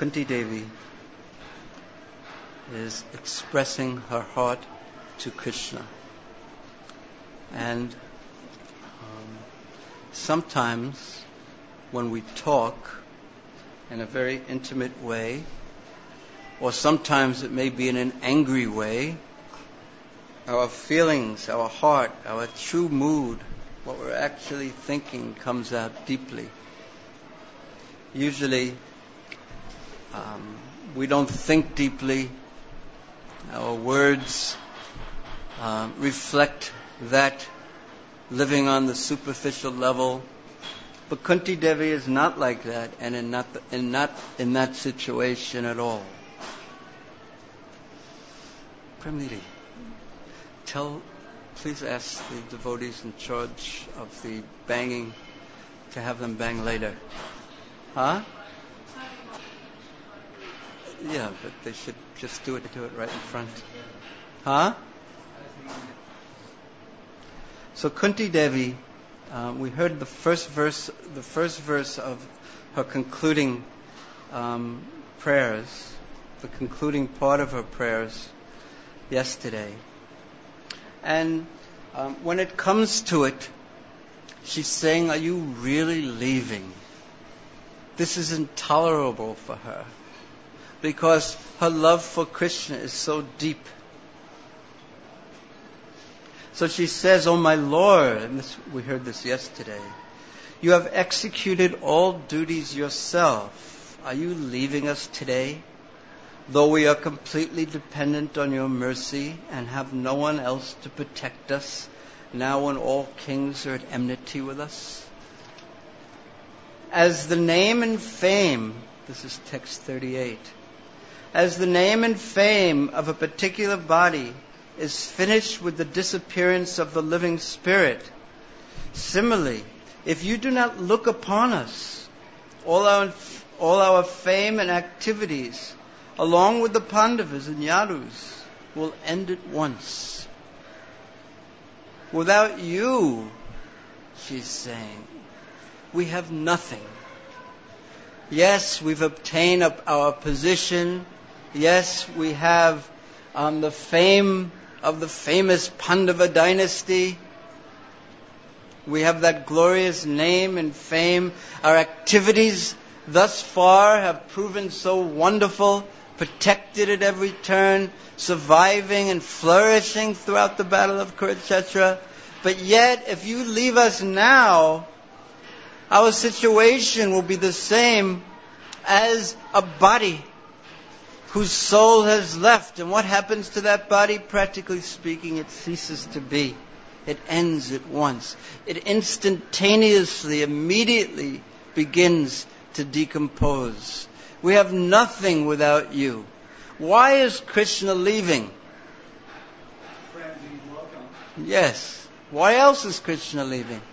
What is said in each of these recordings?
Kunti Devi is expressing her heart to Krishna. And sometimes when we talk in a very intimate way, or sometimes it may be in an angry way, our feelings, our heart, our true mood, what we're actually thinking comes out deeply. Usually, we don't think deeply. Our words reflect that, living on the superficial level. But Kunti Devi is not like that, and not in that situation at all. Premniti, please ask the devotees in charge of the banging to have them bang later. Huh? Yeah, but they should just do it right in front. Huh? So Kunti Devi, we heard the first verse of her concluding prayers, the concluding part of her prayers yesterday. And when it comes to it, she's saying, are you really leaving? This is intolerable for her, because her love for Krishna is so deep. So she says, oh my Lord, and we heard this yesterday, you have executed all duties yourself. Are you leaving us today? Though we are completely dependent on your mercy and have no one else to protect us, now when all kings are at enmity with us? As the name and fame, this is text 38, as the name and fame of a particular body is finished with the disappearance of the living spirit, similarly, if you do not look upon us, all our fame and activities, along with the Pandavas and Yadus, will end at once. Without you, she's saying, we have nothing. Yes, we've obtained our position. Yes, we have the fame of the famous Pandava dynasty. We have that glorious name and fame. Our activities thus far have proven so wonderful, protected at every turn, surviving and flourishing throughout the battle of Kurukshetra. But yet, if you leave us now, our situation will be the same as a body whose soul has left. And what happens to that body? Practically speaking, it ceases to be. It ends at once. It instantaneously, immediately begins to decompose. We have nothing without you. Why is Krishna leaving? Yes. Why else is Krishna leaving?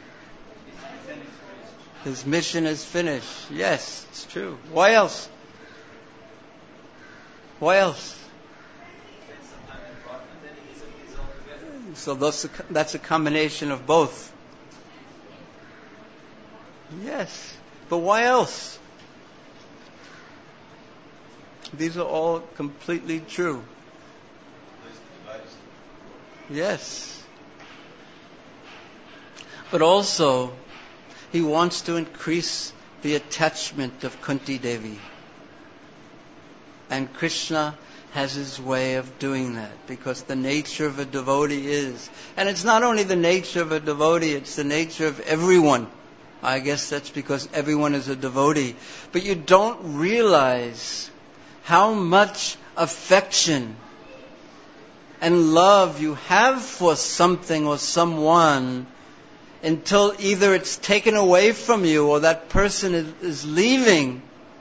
His mission is finished. Yes, it's true. Why else? Why else? So that's a combination of both. Yes. But why else? These are all completely true. Yes. But also, he wants to increase the attachment of Kunti Devi. And Krishna has his way of doing that, because the nature of a devotee is, and it's not only the nature of a devotee, it's the nature of everyone. I guess that's because everyone is a devotee. But you don't realize how much affection and love you have for something or someone until either it's taken away from you, or that person is leaving,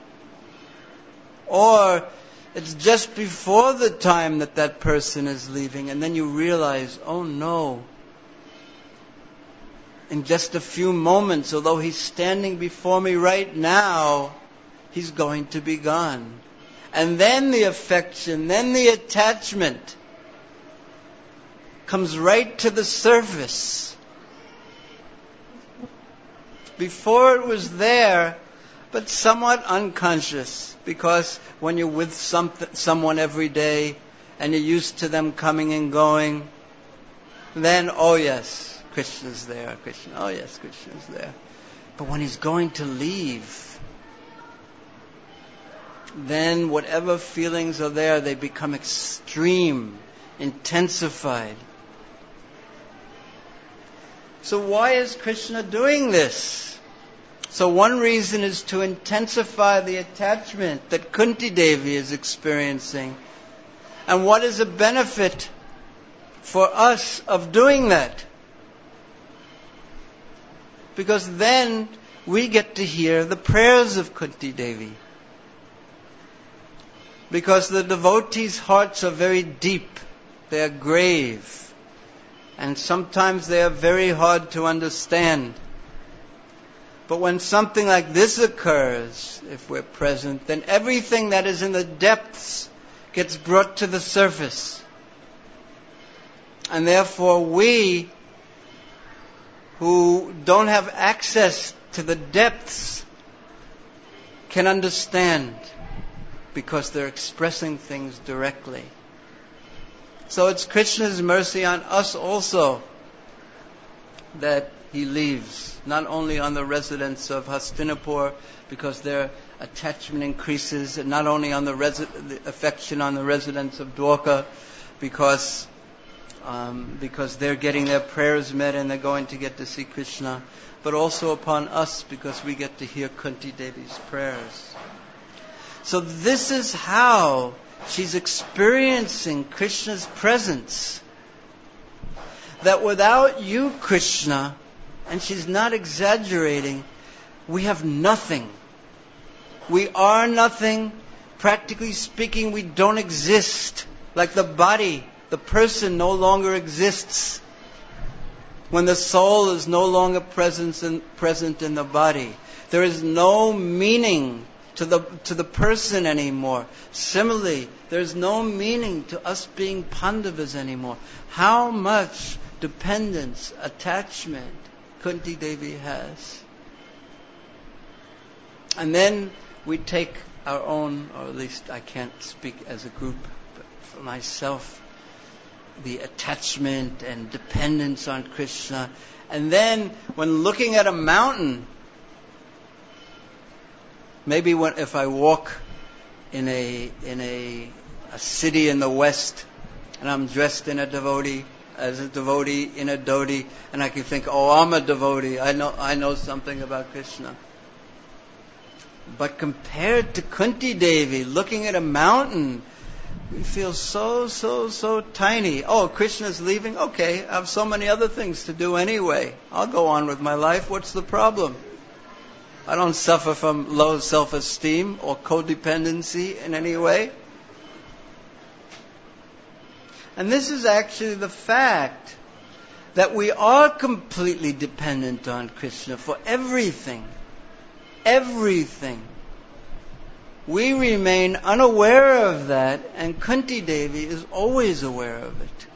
or it's just before the time that person is leaving, and then you realize, oh no, in just a few moments, although he's standing before me right now, he's going to be gone. And then the affection, then the attachment comes right to the surface. Before it was there, but somewhat unconscious, because when you're with someone every day and you're used to them coming and going, then, oh yes, Krishna's there. Oh yes, Krishna's there. But when he's going to leave, then whatever feelings are there, they become extreme, intensified. So why is Krishna doing this? So one reason is to intensify the attachment that Kunti Devi is experiencing. And what is the benefit for us of doing that? Because then we get to hear the prayers of Kunti Devi. Because the devotees' hearts are very deep, they are grave, and sometimes they are very hard to understand. But when something like this occurs, if we're present, then everything that is in the depths gets brought to the surface. And therefore we, who don't have access to the depths, can understand, because they're expressing things directly. So it's Krishna's mercy on us also that he leaves, not only on the residents of Hastinapur, because their attachment increases, and not only on the affection on the residents of Dwarka, because they're getting their prayers met and they're going to get to see Krishna, but also upon us, because we get to hear Kunti Devi's prayers. So this is how she's experiencing Krishna's presence. That without you, Krishna, and she's not exaggerating, we have nothing. We are nothing. Practically speaking, we don't exist. Like the body, the person no longer exists when the soul is no longer present in the body. There is no meaning to the person anymore. Similarly, there's no meaning to us being Pandavas anymore. How much dependence, attachment Kunti Devi has. And then we take our own, or at least I can't speak as a group, but for myself, the attachment and dependence on Krishna. And then when looking at a mountain, maybe if I walk in a city in the West, and I'm dressed as a devotee in a dhoti, and I can think, oh, I'm a devotee. I know something about Krishna. But compared to Kunti Devi, looking at a mountain, we feel so tiny. Oh, Krishna's leaving? Okay, I have so many other things to do anyway. I'll go on with my life. What's the problem? I don't suffer from low self-esteem or codependency in any way. And this is actually the fact that we are completely dependent on Krishna for everything. Everything. We remain unaware of that, and Kunti Devi is always aware of it.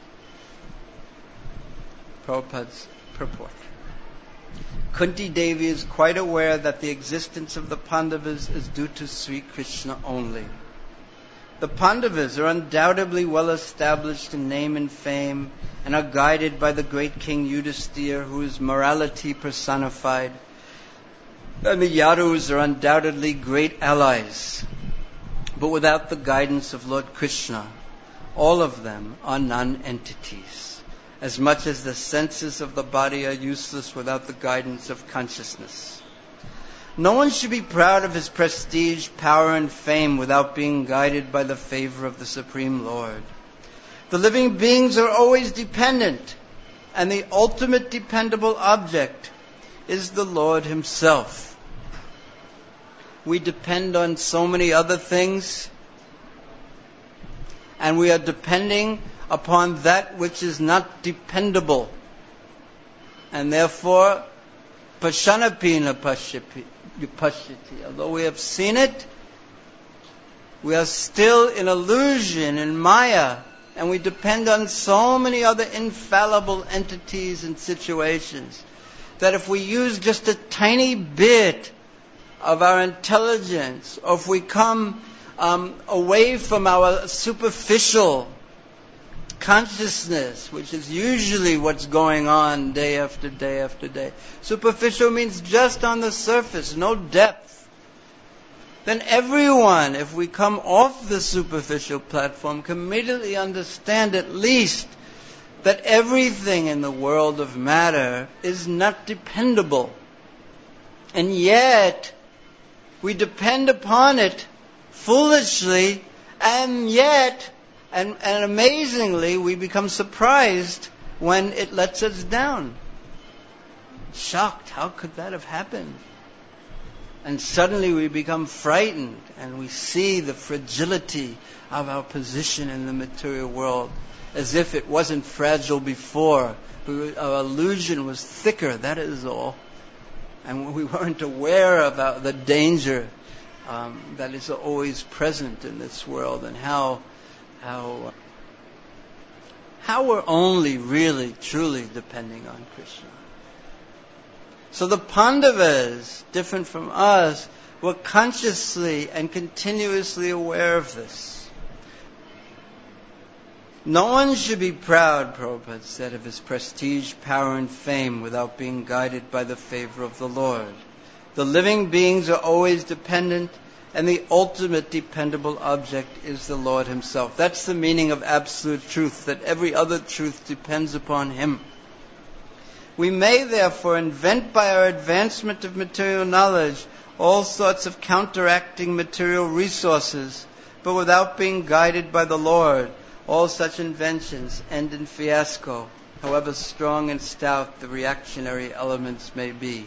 Prabhupada's purport. Kunti Devi is quite aware that the existence of the Pandavas is due to Sri Krishna only. The Pandavas are undoubtedly well established in name and fame and are guided by the great King Yudhisthira, who is morality personified. And the Yadus are undoubtedly great allies. But without the guidance of Lord Krishna, all of them are non-entities. As much as the senses of the body are useless without the guidance of consciousness. No one should be proud of his prestige, power, and fame without being guided by the favor of the Supreme Lord. The living beings are always dependent, and the ultimate dependable object is the Lord Himself. We depend on so many other things, and we are depending upon that which is not dependable. And therefore, pashanapina pashyati. Although we have seen it, we are still in illusion, in Maya, and we depend on so many other infallible entities and situations that if we use just a tiny bit of our intelligence, or if we come away from our superficial consciousness, which is usually what's going on day after day after day. Superficial means just on the surface, no depth. Then everyone, if we come off the superficial platform, can immediately understand at least that everything in the world of matter is not dependable. And yet, we depend upon it foolishly, and yet, and amazingly, we become surprised when it lets us down. Shocked, how could that have happened? And suddenly we become frightened, and we see the fragility of our position in the material world, as if it wasn't fragile before. Our illusion was thicker, that is all. And we weren't aware of the danger that is always present in this world, and how we're only really, truly depending on Krishna. So the Pandavas, different from us, were consciously and continuously aware of this. No one should be proud, Prabhupada said, of his prestige, power, and fame without being guided by the favor of the Lord. The living beings are always dependent, and the ultimate dependable object is the Lord Himself. That's the meaning of absolute truth, that every other truth depends upon Him. We may therefore invent by our advancement of material knowledge all sorts of counteracting material resources, but without being guided by the Lord, all such inventions end in fiasco, however strong and stout the reactionary elements may be.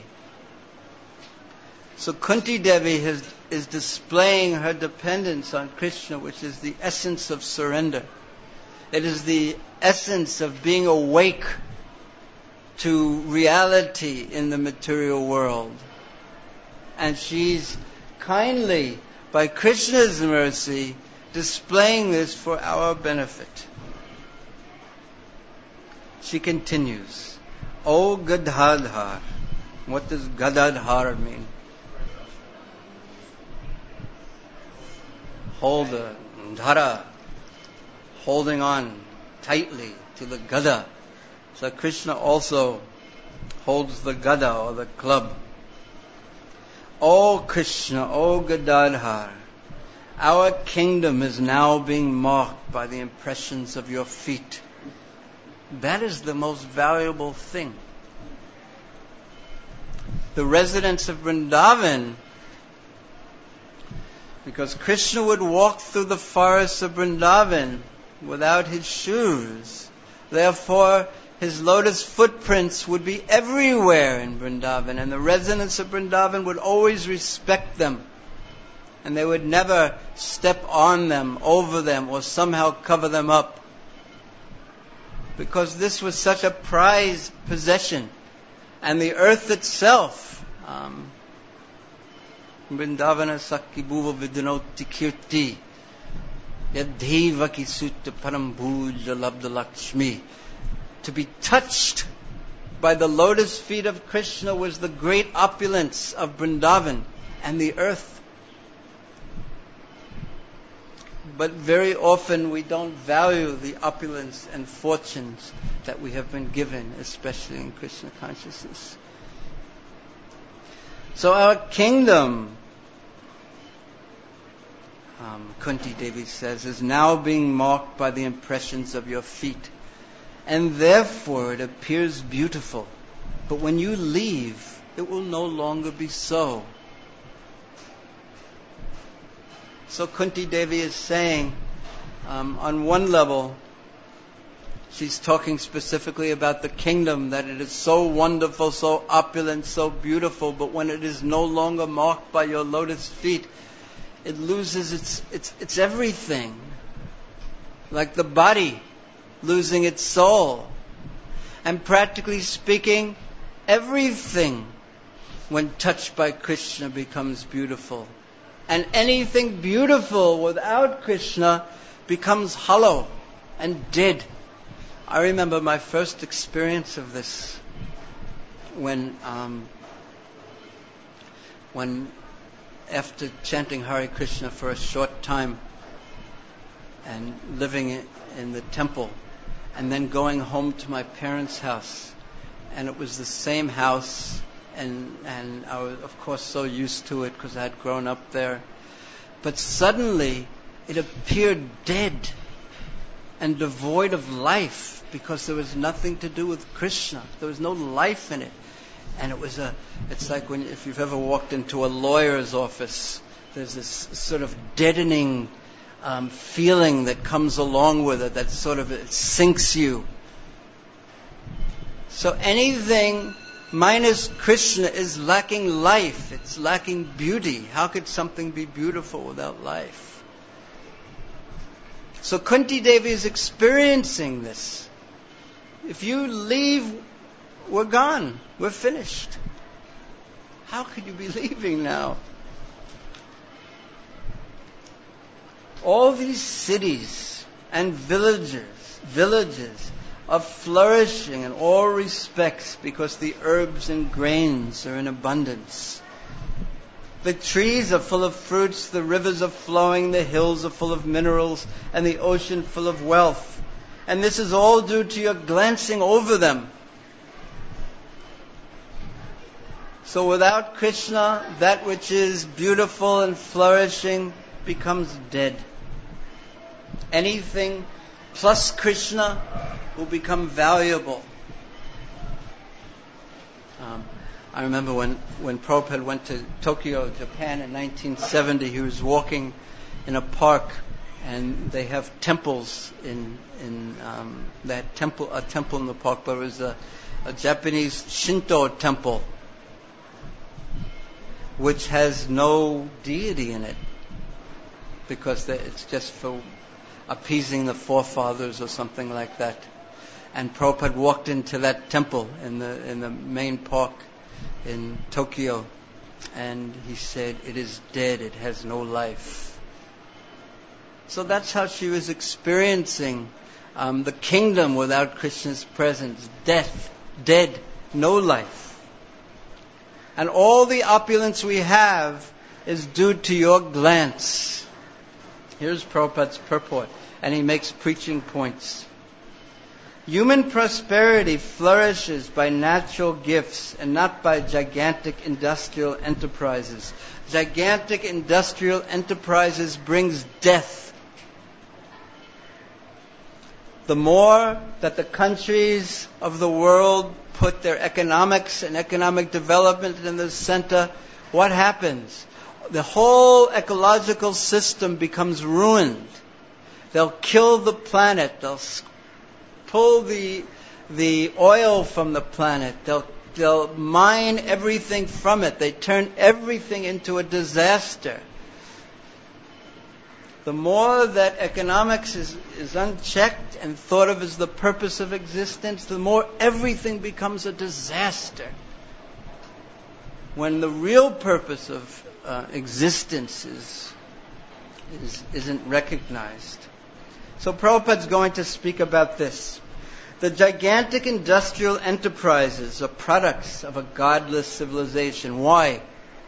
So Kunti Devi is displaying her dependence on Krishna, which is the essence of surrender. It is the essence of being awake to reality in the material world. And she's kindly, by Krishna's mercy, displaying this for our benefit. She continues, O Gadadhar. What does Gadadhar mean? Holder, Dhara, holding on tightly to the Gada. So Krishna also holds the Gada or the club. O Krishna, O Gadadhar, our kingdom is now being marked by the impressions of your feet. That is the most valuable thing. The residents of Vrindavan, because Krishna would walk through the forests of Vrindavan without his shoes, therefore his lotus footprints would be everywhere in Vrindavan, and the residents of Vrindavan would always respect them. And they would never step on them, over them, or somehow cover them up. Because this was such a prized possession. And the earth itself, Vrindavana Sakibhuva Vidyanoti Kirti, Yadheva Sutta Parambhuja Labda Lakshmi. To be touched by the lotus feet of Krishna was the great opulence of Vrindavan and the earth. But very often we don't value the opulence and fortunes that we have been given, especially in Krishna consciousness. So our kingdom, Kunti Devi says, is now being marked by the impressions of your feet. And therefore it appears beautiful. But when you leave, it will no longer be so. So Kunti Devi is saying, on one level, she's talking specifically about the kingdom, that it is so wonderful, so opulent, so beautiful, but when it is no longer marked by your lotus feet, it loses its everything. Like the body losing its soul. And practically speaking, everything, when touched by Krishna, becomes beautiful. And anything beautiful without Krishna becomes hollow and dead. I remember my first experience of this when after chanting Hare Krishna for a short time and living in the temple, and then going home to my parents' house. And it was the same house, and I was, of course, so used to it because I had grown up there. But suddenly, it appeared dead and devoid of life because there was nothing to do with Krishna. There was no life in it. And it's like if you've ever walked into a lawyer's office, there's this sort of deadening feeling that comes along with it, that sort of it sinks you. So anything minus Krishna is lacking life. It's lacking beauty. How could something be beautiful without life? So Kunti Devi is experiencing this. If you leave, we're gone. We're finished. How could you be leaving now? All these cities and villages are flourishing in all respects because the herbs and grains are in abundance. The trees are full of fruits, the rivers are flowing, the hills are full of minerals, and the ocean full of wealth. And this is all due to your glancing over them. So without Krishna, that which is beautiful and flourishing becomes dead. Anything plus Krishna will become valuable. I remember when Prabhupada went to Tokyo, Japan in 1970, he was walking in a park, and they have temples in a temple in the park, but it was a Japanese Shinto temple, which has no deity in it, because it's just for appeasing the forefathers or something like that. And Prabhupada walked into that temple in the main park in Tokyo, and he said, "It is dead, it has no life." So that's how she was experiencing the kingdom without Krishna's presence. Death, dead, no life. And all the opulence we have is due to your glance. Here's Prabhupada's purport, and he makes preaching points. Human prosperity flourishes by natural gifts and not by gigantic industrial enterprises. Gigantic industrial enterprises brings death. The more that the countries of the world put their economics and economic development in the center, what happens? The whole ecological system becomes ruined. They'll kill the planet. They'll pull the oil from the planet. They'll mine everything from it. They turn everything into a disaster. The more that economics is unchecked and thought of as the purpose of existence, the more everything becomes a disaster. When the real purpose of existence isn't recognized. So Prabhupada's going to speak about this. The gigantic industrial enterprises are products of a godless civilization. Why?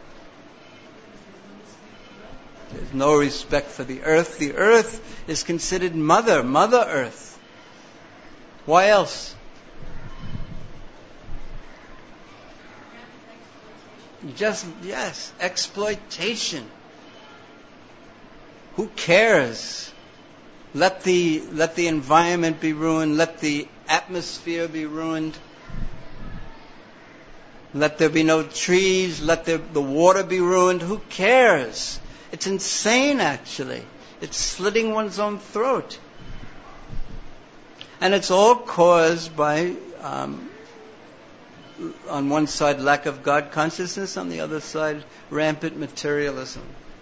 There's no respect for the earth. The earth is considered Mother Earth. Why else? Exploitation. Who cares? Let the environment be ruined. Let the atmosphere be ruined. Let there be no trees. Let the water be ruined. Who cares? It's insane, actually. It's slitting one's own throat. And it's all caused by, on one side, lack of God consciousness, on the other side, rampant materialism.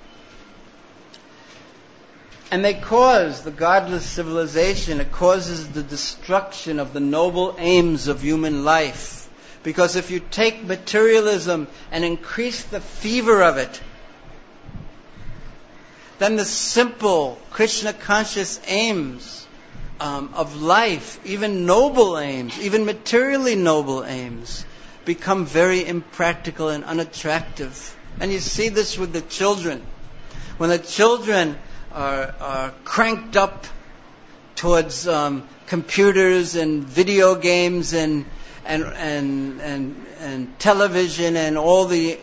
And they cause the godless civilization. It causes the destruction of the noble aims of human life. Because if you take materialism and increase the fever of it, then the simple Krishna-conscious aims of life, even noble aims, even materially noble aims, become very impractical and unattractive. And you see this with the children. When the children are cranked up towards computers and video games and television and all the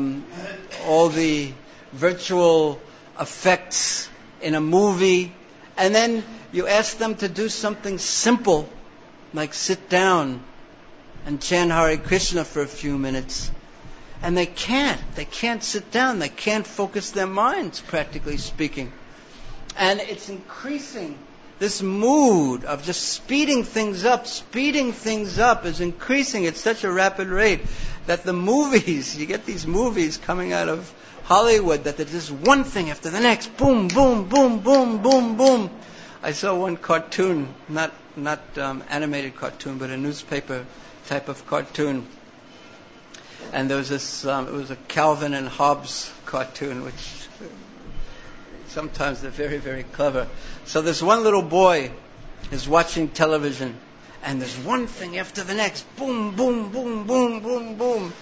virtual effects in a movie, and then you ask them to do something simple like sit down and chant Hare Krishna for a few minutes, and they can't sit down, they can't focus their minds, practically speaking. And it's increasing. This mood of just speeding things up is increasing at such a rapid rate that the movies, you get these movies coming out of Hollywood that there's just one thing after the next, boom, boom, boom, boom, boom, boom. I saw one cartoon, not animated cartoon, but a newspaper type of cartoon. And there was this, it was a Calvin and Hobbes cartoon, which sometimes they're very, very clever. So this one little boy is watching television, and there's one thing after the next, boom, boom, boom, boom, boom, boom.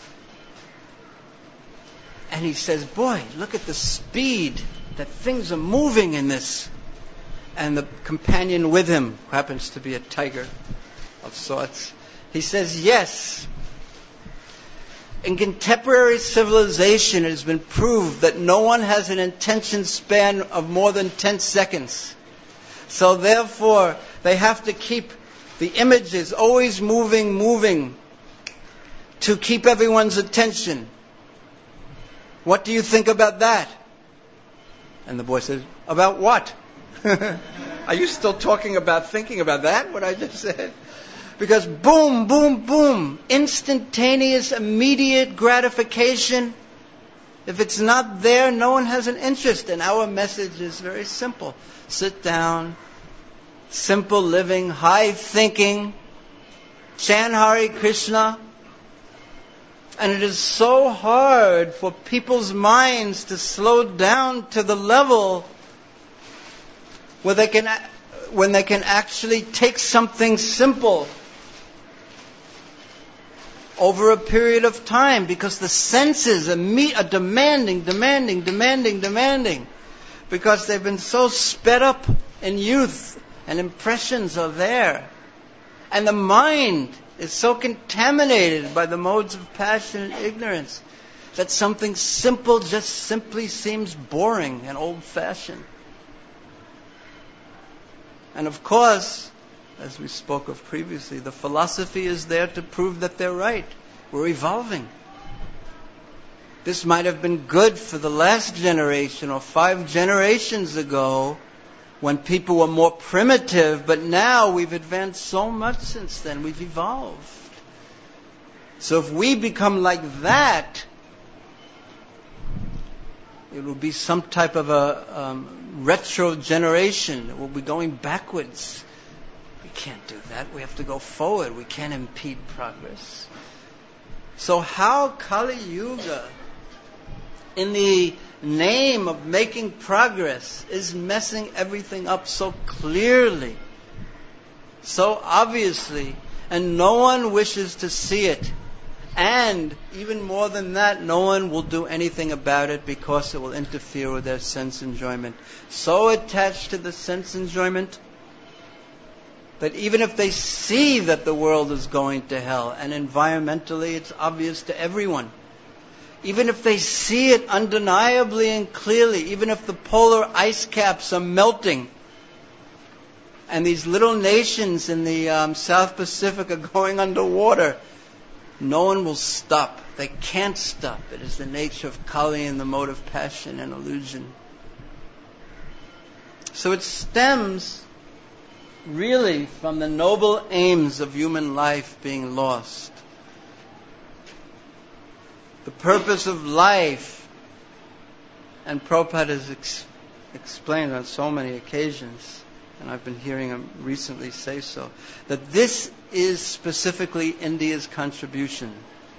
And he says, boy, look at the speed that things are moving in this. And the companion with him, who happens to be a tiger of sorts, he says, yes, in contemporary civilization it has been proved that no one has an attention span of more than 10 seconds. So therefore, they have to keep the images always moving, to keep everyone's attention. What do you think about that? And the boy says, about what? Are you still thinking about that, what I just said? Because boom, boom, boom, instantaneous, immediate gratification. If it's not there, no one has an interest. And our message is very simple. Sit down, simple living, high thinking, chant Hare Krishna. And it is so hard for people's minds to slow down to the level where when they can actually take something simple over a period of time, because the senses are demanding, because they've been so sped up in youth, and impressions are there. And the mind is so contaminated by the modes of passion and ignorance that something simple just simply seems boring and old-fashioned. And of course, as we spoke of previously, the philosophy is there to prove that they're right. We're evolving. This might have been good for the last generation or 5 generations ago when people were more primitive, but now we've advanced so much since then. We've evolved. So if we become like that, it will be some type of a retro generation. It will be going backwards. We can't do that. We have to go forward. We can't impede progress. So how Kali Yuga, in the name of making progress, is messing everything up so clearly, so obviously, and no one wishes to see it. And even more than that, no one will do anything about it because it will interfere with their sense enjoyment. So attached to the sense enjoyment that even if they see that the world is going to hell, and environmentally it's obvious to everyone, even if they see it undeniably and clearly, even if the polar ice caps are melting, and these little nations in the South Pacific are going underwater, no one will stop. They can't stop. It is the nature of Kali and the mode of passion and illusion. So it stems really from the noble aims of human life being lost. The purpose of life, and Prabhupada has explained on so many occasions, and I've been hearing him recently say so, that this is specifically India's contribution.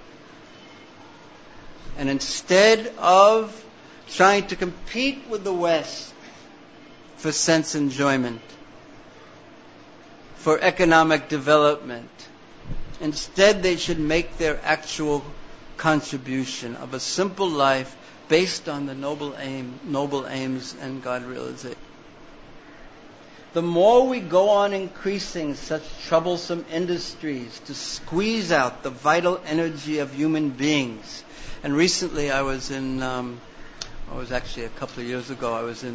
And instead of trying to compete with the West for sense enjoyment, for economic development, instead they should make their actual contribution of a simple life based on the noble aims and God realization. The more we go on increasing such troublesome industries to squeeze out the vital energy of human beings. And recently I was actually a couple of years ago,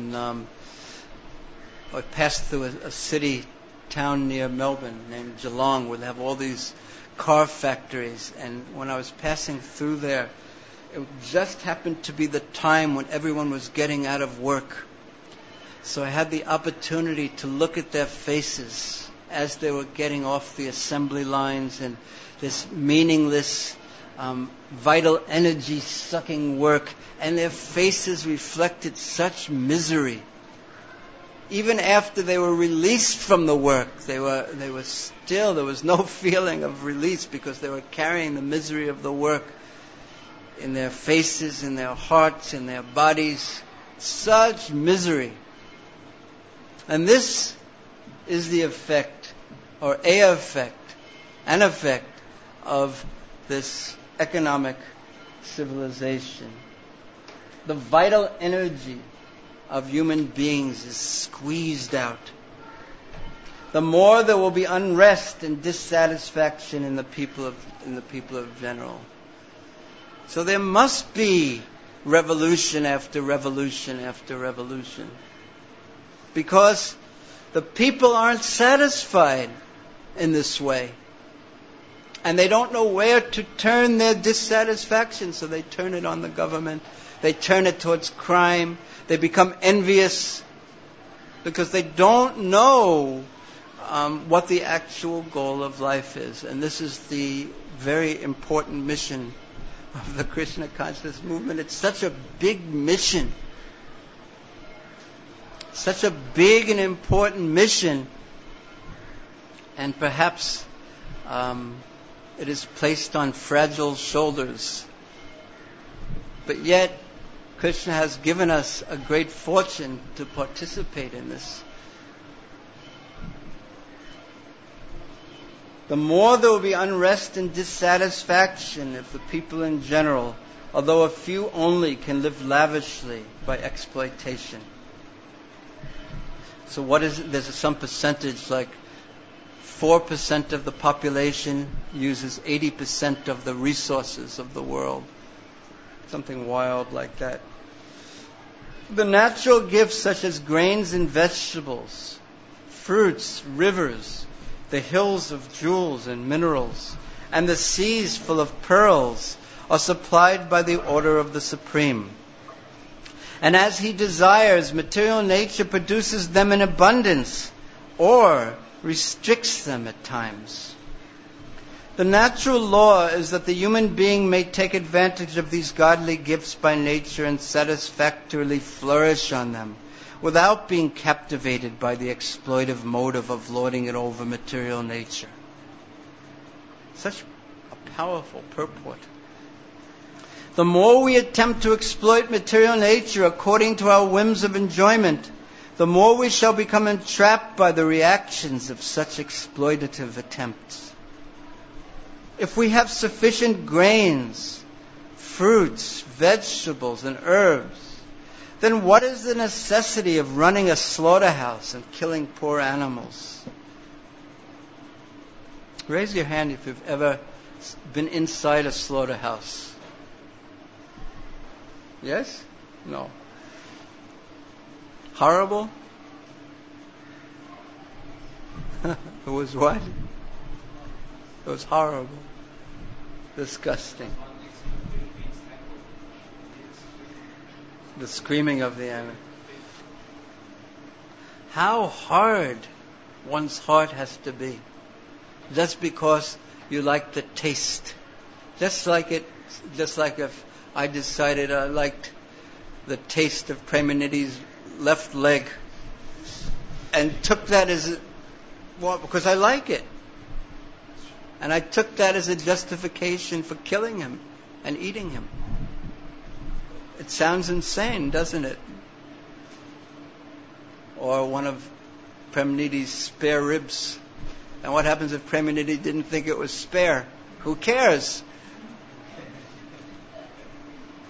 I passed through a city town near Melbourne named Geelong, where they have all these car factories. And when I was passing through there, it just happened to be the time when everyone was getting out of work. So I had the opportunity to look at their faces as they were getting off the assembly lines, and this meaningless, vital energy sucking work, and their faces reflected such misery. Even after they were released from the work, there was no feeling of release, because they were carrying the misery of the work in their faces, in their hearts, in their bodies. Such misery. And this is the effect, or an effect of this economic civilization. The vital energy of human beings is squeezed out. The more there will be unrest and dissatisfaction in the people of general. So there must be revolution after revolution after revolution. Because the people aren't satisfied in this way. And they don't know where to turn their dissatisfaction, so they turn it on the government. They turn it towards crime. They become envious because they don't know what the actual goal of life is. And this is the very important mission of the Krishna consciousness movement. It's such a big mission. Such a big and important mission. And perhaps it is placed on fragile shoulders. But yet, Krishna has given us a great fortune to participate in this. The more there will be unrest and dissatisfaction if the people in general, although a few only, can live lavishly by exploitation. So what is it? There's some percentage, like 4% of the population uses 80% of the resources of the world. Something wild like that. The natural gifts such as grains and vegetables, fruits, rivers, the hills of jewels and minerals, and the seas full of pearls are supplied by the order of the Supreme. And as he desires, material nature produces them in abundance or restricts them at times. The natural law is that the human being may take advantage of these godly gifts by nature and satisfactorily flourish on them without being captivated by the exploitive motive of lording it over material nature. Such a powerful purport. The more we attempt to exploit material nature according to our whims of enjoyment, the more we shall become entrapped by the reactions of such exploitative attempts. If we have sufficient grains, fruits, vegetables, and herbs, then what is the necessity of running a slaughterhouse and killing poor animals? Raise your hand if you've ever been inside a slaughterhouse. Yes? No. Horrible? It was what? It was horrible. Disgusting. The screaming of the animal. How hard one's heart has to be. Just because you like the taste. Just like if I decided I liked the taste of Premaniti's left leg and took that as because I like it. And I took that as a justification for killing him and eating him. It sounds insane, doesn't it? Or one of Premaniti's spare ribs. And what happens if Premaniti didn't think it was spare? Who cares?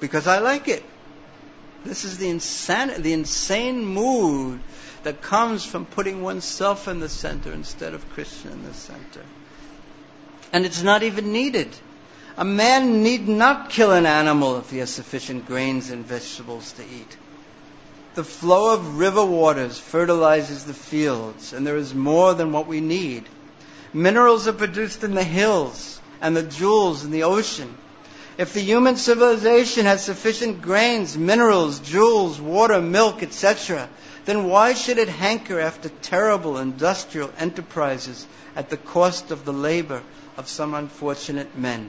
because I like it. This is the insane mood that comes from putting oneself in the center instead of Krishna in the center. And it's not even needed. A man need not kill an animal if he has sufficient grains and vegetables to eat. The flow of river waters fertilizes the fields, and there is more than what we need. Minerals are produced in the hills and the jewels in the ocean. If the human civilization has sufficient grains, minerals, jewels, water, milk, etc., then why should it hanker after terrible industrial enterprises at the cost of the labor of some unfortunate men?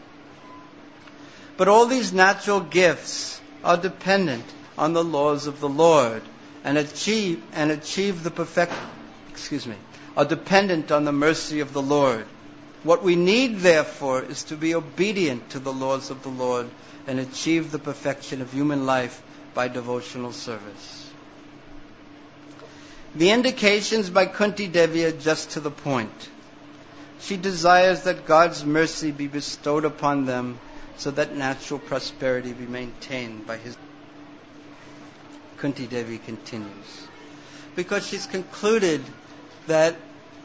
But all these natural gifts are dependent on the laws of the Lord and achieve the are dependent on the mercy of the Lord. What we need, therefore, is to be obedient to the laws of the Lord and achieve the perfection of human life by devotional service. The indications by Kunti Devi are just to the point. She desires that God's mercy be bestowed upon them so that natural prosperity be maintained by His. Kunti Devi continues. Because she's concluded that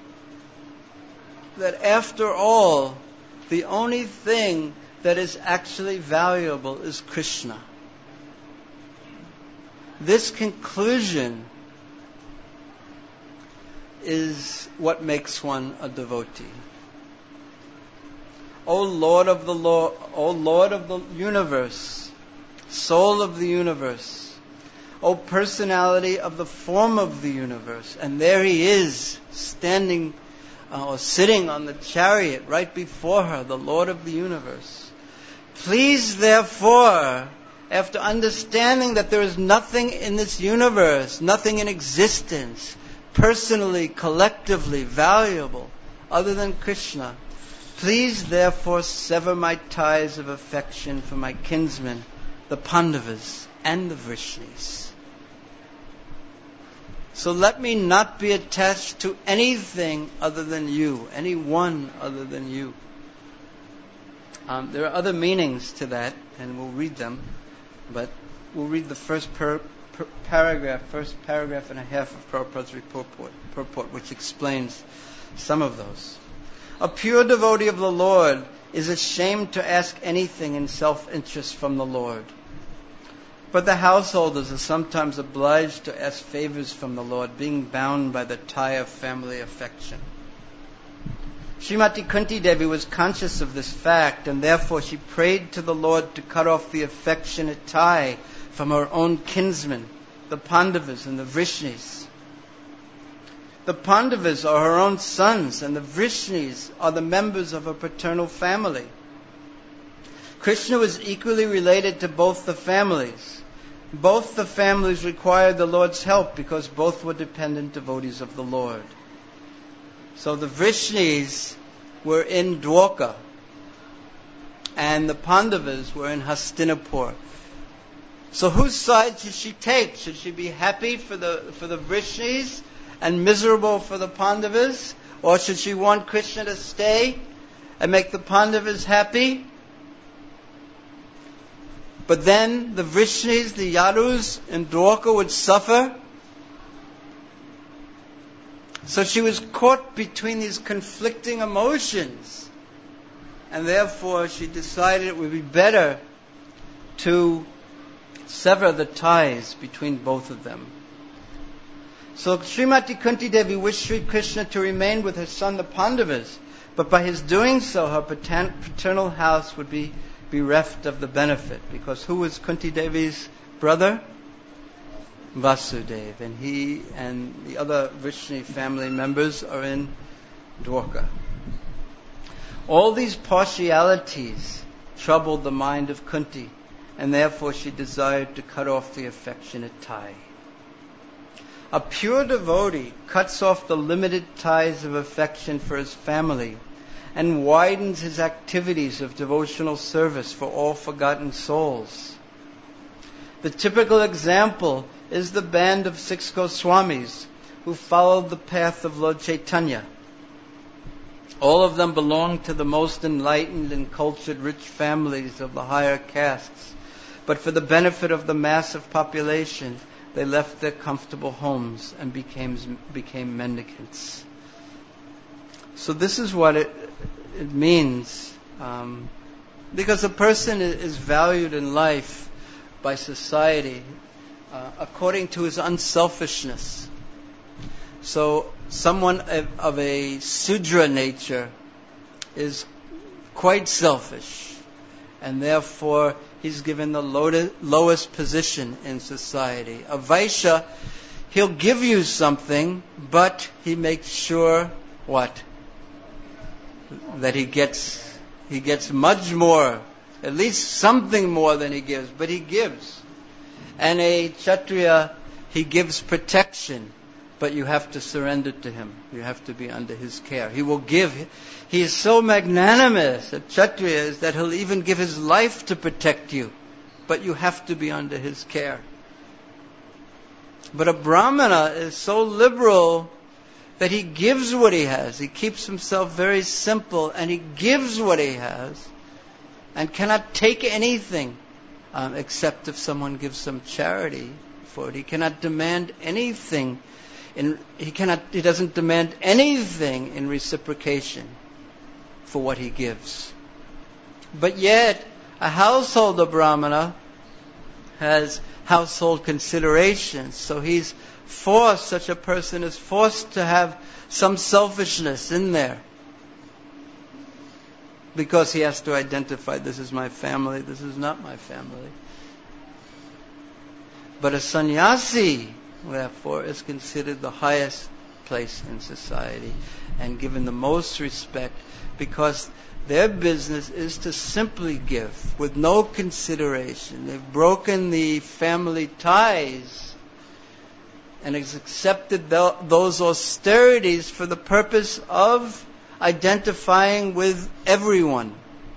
after all, the only thing that is actually valuable is Krishna. This conclusion is what makes one a devotee. O Lord of the universe, soul of the universe, O personality of the form of the universe. And there He is, standing or sitting on the chariot right before her, the Lord of the universe. Please, therefore, after understanding that there is nothing in this universe, nothing in existence, personally, collectively valuable, other than Krishna, please, therefore, sever my ties of affection for my kinsmen, the Pandavas and the Vrishnis. So let me not be attached to anything other than you, anyone other than you. There are other meanings to that, and we'll read them, but we'll read the first paragraph and a half of Prabhupada's purport, which explains some of those. A pure devotee of the Lord is ashamed to ask anything in self-interest from the Lord. But the householders are sometimes obliged to ask favors from the Lord, being bound by the tie of family affection. Srimati Kunti Devi was conscious of this fact, and therefore she prayed to the Lord to cut off the affectionate tie from her own kinsmen, the Pandavas and the Vrishnis. The Pandavas are her own sons, and the Vrishnis are the members of her paternal family. Krishna was equally related to both the families. Both the families required the Lord's help because both were dependent devotees of the Lord. So the Vrishnis were in Dwarka, and the Pandavas were in Hastinapur. So whose side should she take? Should she be happy for the Vrishnis and miserable for the Pandavas? Or should she want Krishna to stay and make the Pandavas happy? But then the Vrishnis, the Yadus in Dwarka would suffer. So she was caught between these conflicting emotions. And therefore she decided it would be better to sever the ties between both of them. So Srimati Kunti Devi wished Sri Krishna to remain with her son the Pandavas, but by his doing so her paternal house would be bereft of the benefit, because who was Kunti Devi's brother? Vasudeva, and he and the other Vrishni family members are in Dwarka. All these partialities troubled the mind of Kunti, and therefore she desired to cut off the affectionate tie. A pure devotee cuts off the limited ties of affection for his family and widens his activities of devotional service for all forgotten souls. The typical example is the band of 6 Goswamis who followed the path of Lord Chaitanya. All of them belonged to the most enlightened and cultured rich families of the higher castes. but for the benefit of the massive population, they left their comfortable homes and became mendicants. So this is what it means. Because a person is valued in life by society according to his unselfishness. So someone of a Sudra nature is quite selfish, and therefore he's given the lowest position in society. A Vaishya, he'll give you something, but he makes sure what? That he gets much more, at least something more than he gives, but he gives. And a Kshatriya, he gives protection, but you have to surrender to him. You have to be under his care. He will give. He is so magnanimous, a Kshatriya, is that he'll even give his life to protect you, but you have to be under his care. But a Brahmana is so liberal that he gives what he has. He keeps himself very simple, and he gives what he has, and cannot take anything except if someone gives some charity for it. He cannot demand anything. He doesn't demand anything in reciprocation for what he gives. But yet, a householder Brahmana has household considerations, so he's forced, such a person is forced to have some selfishness in there. Because he has to identify, this is my family, this is not my family. But a sannyasi, therefore, is considered the highest place in society and given the most respect, because their business is to simply give with no consideration. They've broken the family ties and has accepted those austerities for the purpose of identifying with everyone.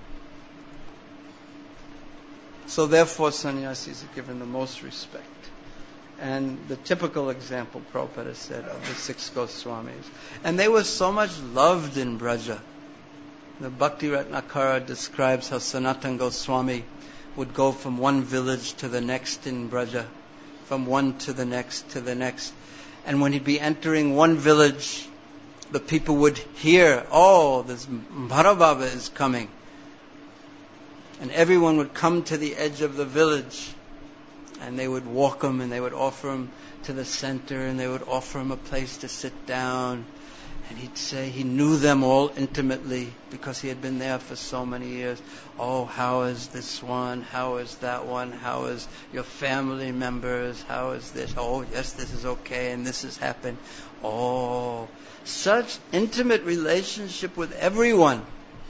So therefore sannyasis are given the most respect. And the typical example, Prabhupada said, of the 6 Goswamis. And they were so much loved in Braja. The Bhakti Ratnakara describes how Sanatana Goswami would go from one village to the next in Braja, from one to the next to the next. And when he'd be entering one village, the people would hear, oh, this Bharababa is coming. And everyone would come to the edge of the village, and they would walk him, and they would offer him to the center, and they would offer him a place to sit down. And he'd say he knew them all intimately because he had been there for so many years. Oh, how is this one? How is that one? How is your family members? How is this? Oh, yes, this is okay, and this has happened. Oh, such intimate relationship with everyone.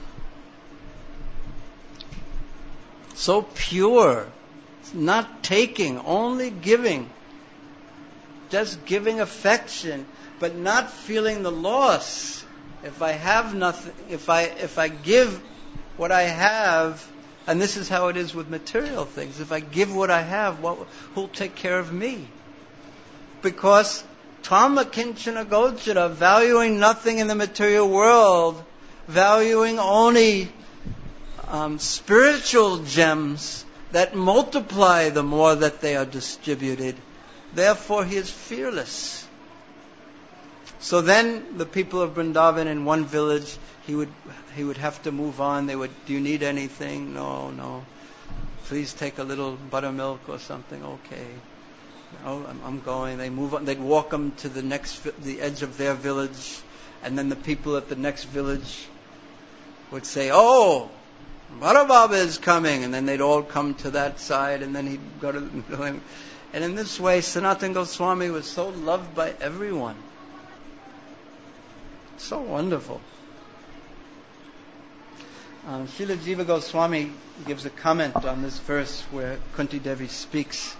So pure. Not taking, only giving. Just giving affection, but not feeling the loss. If I have nothing, if I give what I have, and this is how it is with material things, if I give what I have, who'll take care of me? Because Tama Kinchana Gochara, valuing nothing in the material world, valuing only spiritual gems that multiply the more that they are distributed. Therefore, he is fearless. So then, the people of Vrindavan in one village, he would have to move on. They would, do you need anything? No. Please take a little buttermilk or something. Okay. Oh, I'm going. They move on. They'd walk them to the edge of their village, and then the people at the next village would say, "Oh, Bharababa is coming," and then they'd all come to that side, and then he'd go to him. And in this way, Sanatana Goswami was so loved by everyone. So wonderful. Srila Jiva Goswami gives a comment on this verse where Kunti Devi speaks.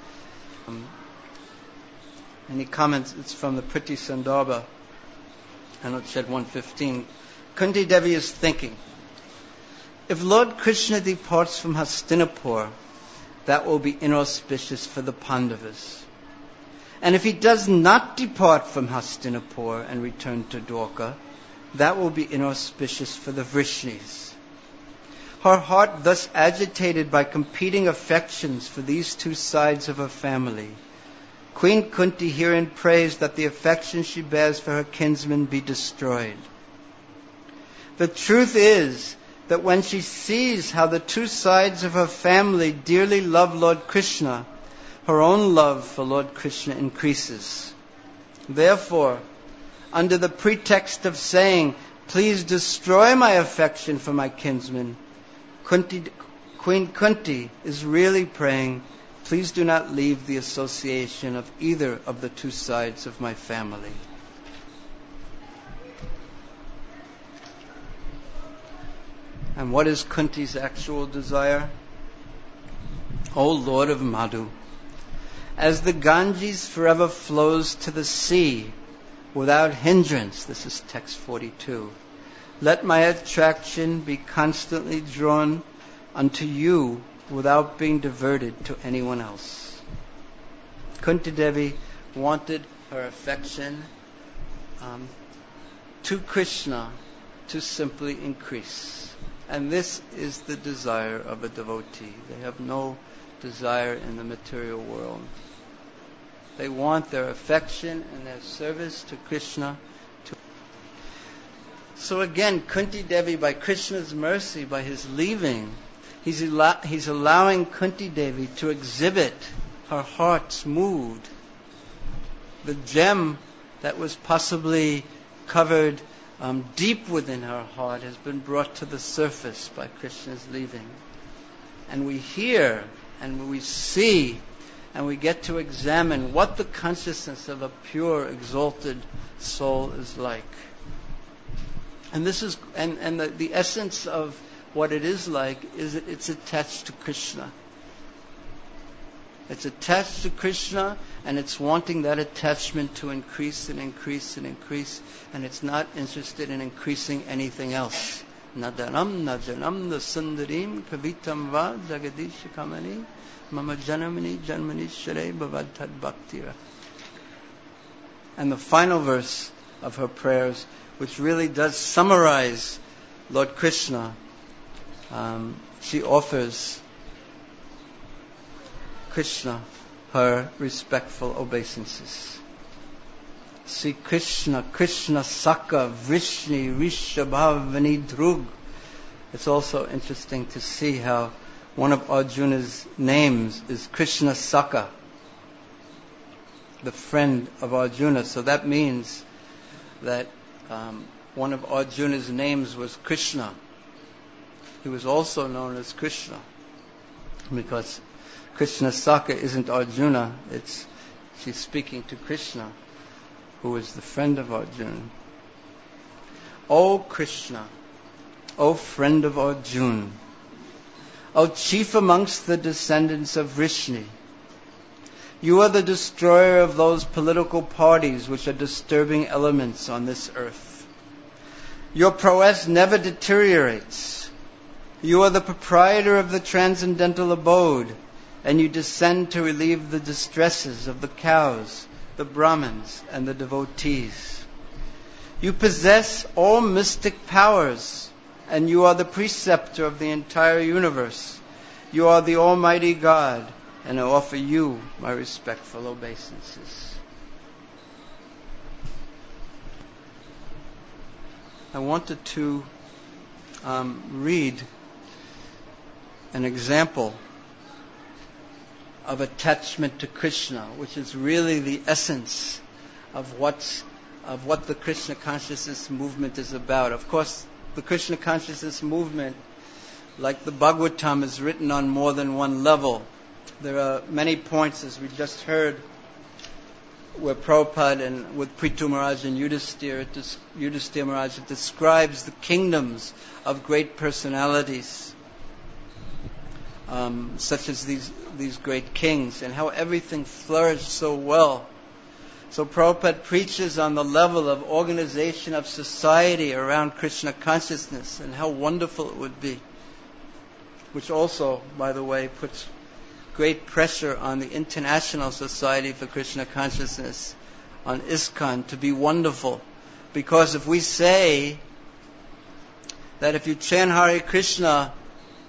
And he comments, it's from the Priti Sandarbha, Anochet 115. Kunti Devi is thinking, if Lord Krishna departs from Hastinapur, that will be inauspicious for the Pandavas. And if he does not depart from Hastinapur and return to Dwarka, that will be inauspicious for the Vrishnis. Her heart thus agitated by competing affections for these two sides of her family. Queen Kunti herein prays that the affection she bears for her kinsman be destroyed. The truth is that when she sees how the two sides of her family dearly love Lord Krishna, her own love for Lord Krishna increases. Therefore, under the pretext of saying, "Please destroy my affection for my kinsman," Queen Kunti is really praying, "Please do not leave the association of either of the two sides of my family." And what is Kunti's actual desire? O Lord of Madhu, as the Ganges forever flows to the sea without hindrance, this is text 42, let my attraction be constantly drawn unto you without being diverted to anyone else. Kunti Devi wanted her affection to Krishna to simply increase. And this is the desire of a devotee. They have no desire in the material world. They want their affection and their service to Krishna. So again, Kunti Devi, by Krishna's mercy, by his leaving, he's allowing Kunti Devi to exhibit her heart's mood. The gem that was possibly covered deep within her heart has been brought to the surface by Krishna's leaving. And we hear and we see and we get to examine what the consciousness of a pure, exalted soul is like. And this is the essence of what it is like is that it's attached to Krishna. It's attached to Krishna, and it's wanting that attachment to increase and increase and increase, and it's not interested in increasing anything else. Nadaram najanam nasundarim kavitam va jagadish kamani mama janamani janmani share bhavadhad bhaktira. And the final verse of her prayers, which really does summarize Lord Krishna, she offers Krishna her respectful obeisances. See Krishna, Krishna Saka, Vrishni, Rishabhavani Drug. It's also interesting to see how one of Arjuna's names is Krishna Saka, the friend of Arjuna. So that means that one of Arjuna's names was Krishna. He was also known as Krishna because Krishna Saka isn't Arjuna, she's speaking to Krishna, who is the friend of Arjuna. O Krishna, O friend of Arjuna, O chief amongst the descendants of Vrishni, you are the destroyer of those political parties which are disturbing elements on this earth. Your prowess never deteriorates. You are the proprietor of the transcendental abode, and you descend to relieve the distresses of the cows, the Brahmins, and the devotees. You possess all mystic powers, and you are the preceptor of the entire universe. You are the Almighty God, and I offer you my respectful obeisances. I wanted to read an example of attachment to Krishna, which is really the essence of what the Krishna consciousness movement is about. Of course, the Krishna consciousness movement, like the Bhagavatam, is written on more than one level. There are many points, as we just heard, where Prabhupada and with Prithu Maharaj and Yudhisthira Maharaj, it describes the kingdoms of great personalities, such as these great kings, and how everything flourished so well. So Prabhupada preaches on the level of organization of society around Krishna consciousness and how wonderful it would be, which also, by the way, puts great pressure on the International Society for Krishna Consciousness, on ISKCON, to be wonderful. Because if we say that if you chant Hare Krishna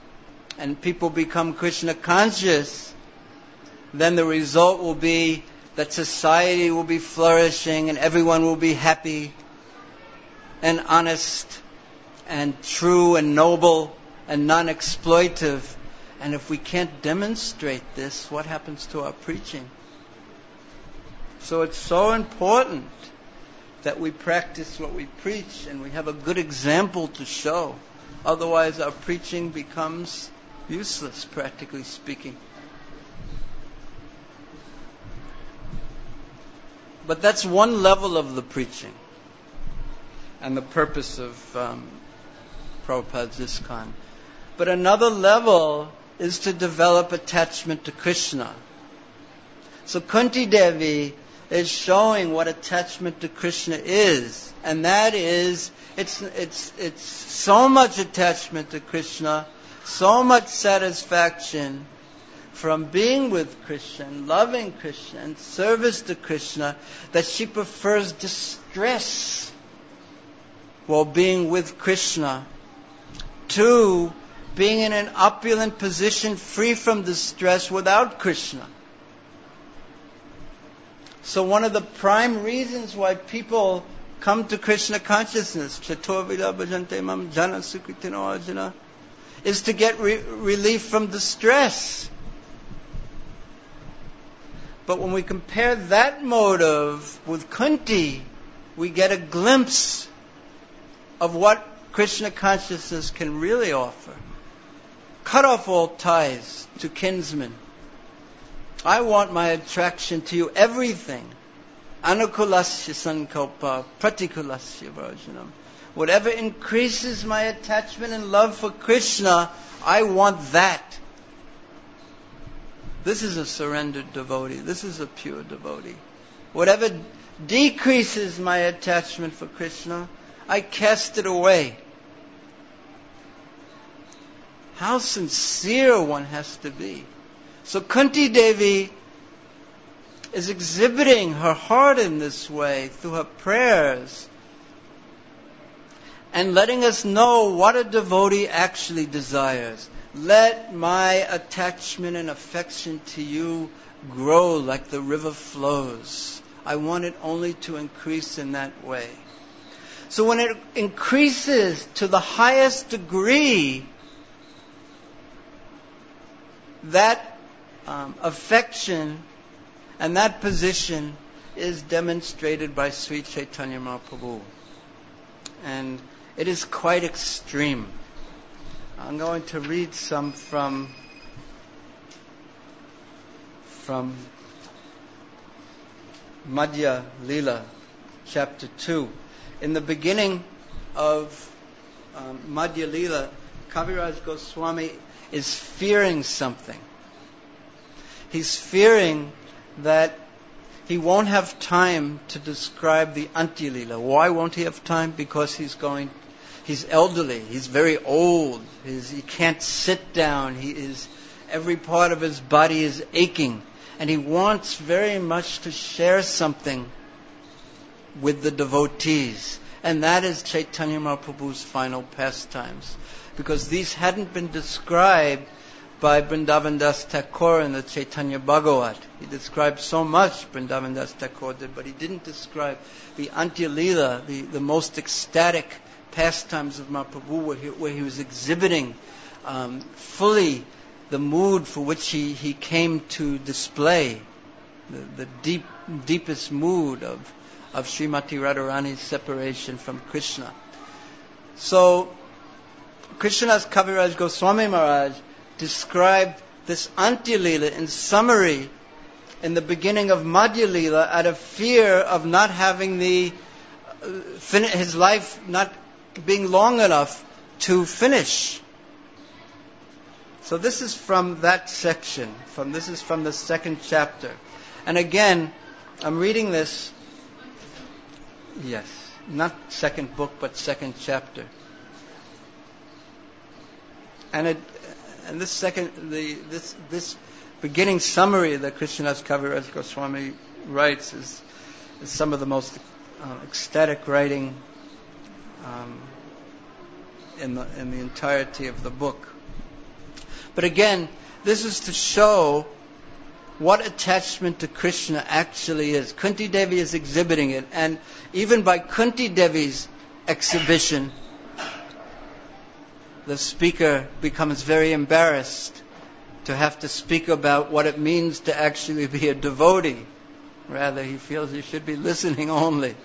and people become Krishna conscious, then the result will be that society will be flourishing and everyone will be happy and honest and true and noble and non-exploitive. And if we can't demonstrate this, what happens to our preaching? So it's so important that we practice what we preach and we have a good example to show. Otherwise our preaching becomes useless, practically speaking. But that's one level of the preaching and the purpose of Prabhupada's ISKCON. But another level is to develop attachment to Krishna. So Kunti Devi is showing what attachment to Krishna is, and that is it's so much attachment to Krishna, so much satisfaction from being with Krishna, loving Krishna, and service to Krishna, that she prefers distress while being with Krishna to being in an opulent position free from distress without Krishna. So one of the prime reasons why people come to Krishna consciousness, Chaturvida Bhajante Mam Jana Sukritino Arjuna, is to get relief from distress. But when we compare that motive with Kunti, we get a glimpse of what Krishna consciousness can really offer. Cut off all ties to kinsmen. I want my attraction to you, everything. Anukulasya sankalpa, pratikulasya varjanam. Whatever increases my attachment and love for Krishna, I want that. This is a surrendered devotee. This is a pure devotee. Whatever decreases my attachment for Krishna, I cast it away. How sincere one has to be. So Kunti Devi is exhibiting her heart in this way through her prayers and letting us know what a devotee actually desires. Let my attachment and affection to you grow like the river flows. I want it only to increase in that way. So when it increases to the highest degree, that affection and that position is demonstrated by Sri Chaitanya Mahaprabhu. And it is quite extreme. I'm going to read some from Madhya Lila, chapter 2. In the beginning of Madhya Lila, Kaviraj Goswami is fearing something. He's fearing that he won't have time to describe the Antya Lila. Why won't he have time? Because he's elderly. He's very old. He can't sit down. Every part of his body is aching. And he wants very much to share something with the devotees. And that is Chaitanya Mahaprabhu's final pastimes. Because these hadn't been described by Vrindavan Das Thakur in the Chaitanya Bhagavat. He described so much, Vrindavan Das Thakur did, but he didn't describe the Antya Lila, the most ecstatic pastimes of Mahaprabhu, where he was exhibiting fully the mood for which he came to display, the deepest mood of Srimati Radharani's separation from Krishna. So Krishnadas Kaviraj Goswami Maharaj described this Antya Lila in summary in the beginning of Madhya Lila out of fear of not having his life not being long enough to finish. So this is from that section. This is from the second chapter. And again, I'm reading this. Yes, not second book, but second chapter. And this beginning summary that Krishnadas Kaviraj Goswami writes is some of the most ecstatic writing in the entirety of the book. But again, this is to show what attachment to Krishna actually is. Kunti Devi is exhibiting it, and even by Kunti Devi's exhibition, the speaker becomes very embarrassed to have to speak about what it means to actually be a devotee. Rather, he feels he should be listening only.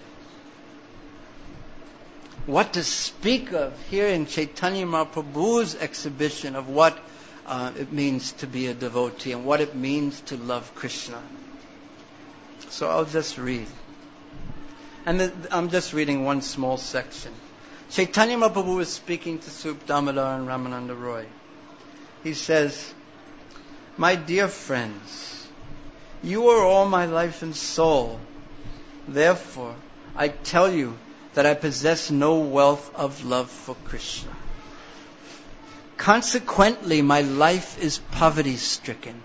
What to speak of here in Chaitanya Mahaprabhu's exhibition of what it means to be a devotee and what it means to love Krishna. So I'll just read. And I'm just reading one small section. Chaitanya Mahaprabhu was speaking to Swarup Damodar and Ramananda Roy. He says, "My dear friends, you are all my life and soul. Therefore, I tell you that I possess no wealth of love for Krishna. Consequently, my life is poverty-stricken."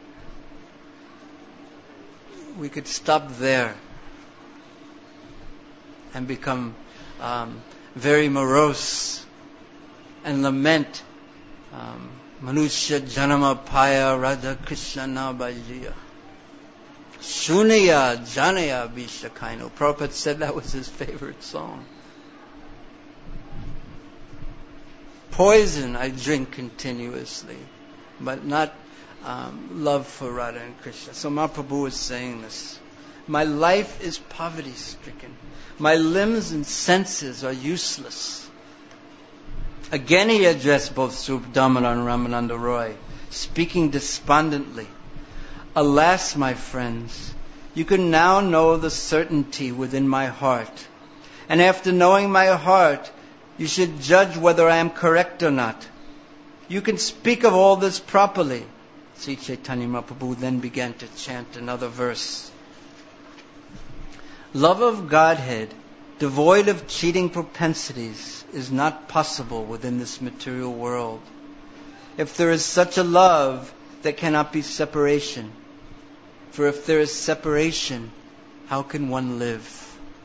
We could stop there and become very morose and lament Manusya Janama Paya Radha Krishna Na Bhajiya Shunaya Janaya Bishakaino. Prabhupada said that was his favorite song. Poison I drink continuously, but not love for Radha and Krishna. So Mahaprabhu is saying this. My life is poverty-stricken. My limbs and senses are useless. Again he addressed both Swarup Damodar and Ramananda Roy, speaking despondently. Alas, my friends, you can now know the certainty within my heart. And after knowing my heart, you should judge whether I am correct or not. You can speak of all this properly. Sri Chaitanya Mahaprabhu then began to chant another verse. Love of Godhead, devoid of cheating propensities, is not possible within this material world. If there is such a love, there cannot be separation. For if there is separation, how can one live?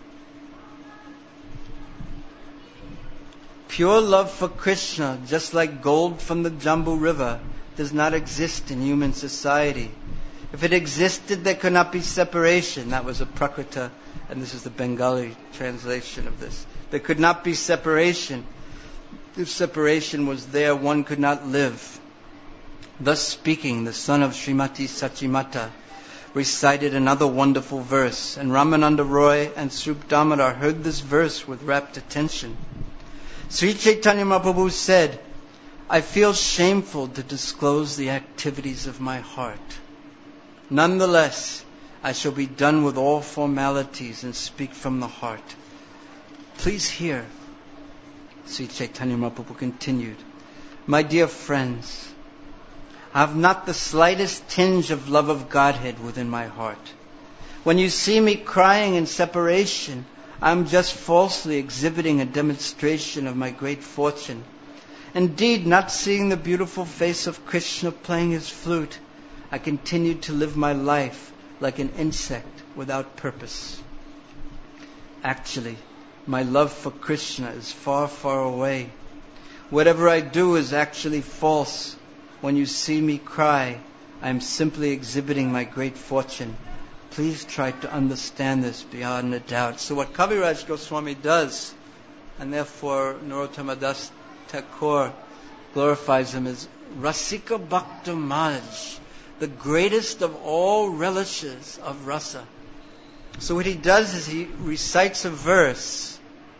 Pure love for Krishna, just like gold from the Jambu River, does not exist in human society. If it existed, there could not be separation. That was a Prakrita, and this is the Bengali translation of this. There could not be separation. If separation was there, one could not live. Thus speaking, the son of Srimati Sachimata recited another wonderful verse, and Ramananda Roy and Swarup Damodar heard this verse with rapt attention. Sri Chaitanya Mahaprabhu said, I feel shameful to disclose the activities of my heart. Nonetheless, I shall be done with all formalities and speak from the heart. Please hear. Sri Chaitanya Mahaprabhu continued, my dear friends, I have not the slightest tinge of love of Godhead within my heart. When you see me crying in separation, I am just falsely exhibiting a demonstration of my great fortune. Indeed, not seeing the beautiful face of Krishna playing his flute, I continued to live my life like an insect without purpose. Actually, my love for Krishna is far, far away. Whatever I do is actually false. When you see me cry, I am simply exhibiting my great fortune. Please try to understand this beyond a doubt. So what Kaviraj Goswami does, and therefore Narottama Das Thakur glorifies him as Rasika Bhakta Maj, the greatest of all relishes of rasa. So what he does is he recites a verse,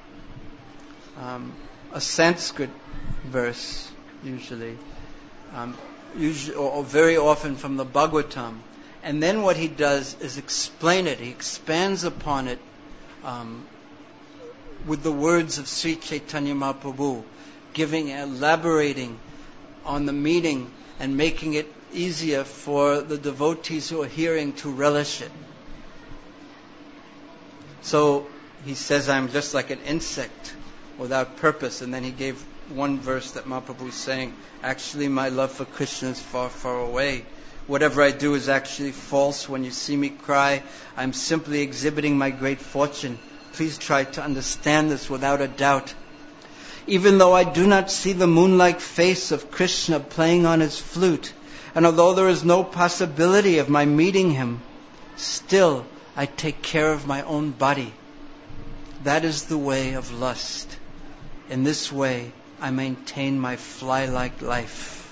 a Sanskrit verse usually, or very often from the Bhagavatam. And then what he does is explain it. He expands upon it with the words of Sri Chaitanya Mahaprabhu, elaborating on the meaning and making it easier for the devotees who are hearing to relish it. So he says, I'm just like an insect without purpose. And then he gave one verse that Mahaprabhu is saying, actually my love for Krishna is far, far away. Whatever I do is actually false. When you see me cry, I'm simply exhibiting my great fortune. Please try to understand this without a doubt. Even though I do not see the moon-like face of Krishna playing on his flute, and although there is no possibility of my meeting him, still I take care of my own body. That is the way of lust. In this way, I maintain my fly-like life.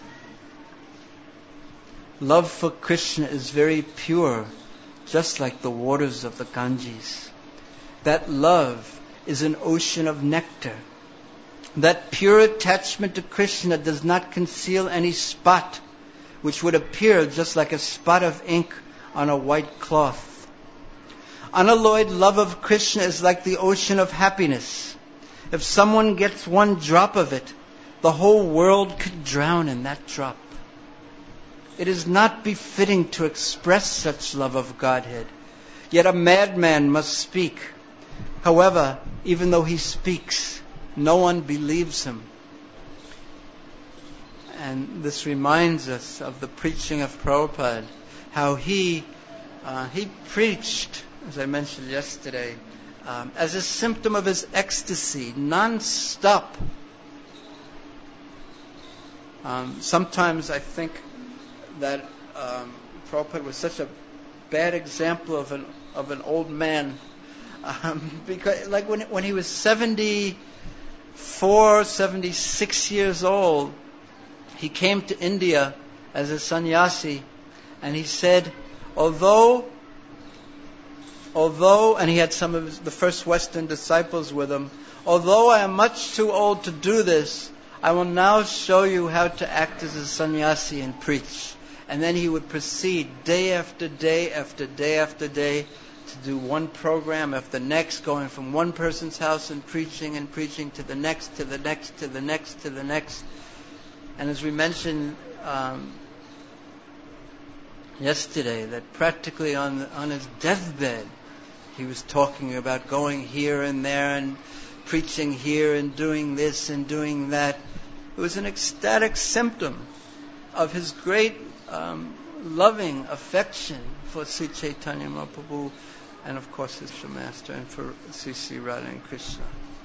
Love for Krishna is very pure, just like the waters of the Ganges. That love is an ocean of nectar. That pure attachment to Krishna does not conceal any spot, which would appear just like a spot of ink on a white cloth. Unalloyed love of Krishna is like the ocean of happiness. If someone gets one drop of it, the whole world could drown in that drop. It is not befitting to express such love of Godhead. Yet a madman must speak. However, even though he speaks, no one believes him. And this reminds us of the preaching of Prabhupada, how he preached, as I mentioned yesterday, as a symptom of his ecstasy, non-stop. Sometimes I think that Prabhupada was such a bad example of an old man, because like when he was 74, 76 years old, he came to India as a sannyasi, and he said, although, and he had some of the first Western disciples with him, although I am much too old to do this, I will now show you how to act as a sannyasi and preach. And then he would proceed day after day after day after day to do one program after the next, going from one person's house and preaching to the next, to the next, to the next, to the next. And as we mentioned yesterday, that practically on his deathbed, he was talking about going here and there and preaching here and doing this and doing that. It was an ecstatic symptom of his great loving affection for Sri Chaitanya Mahaprabhu and of course his Master, and for Sri Radha and Krishna.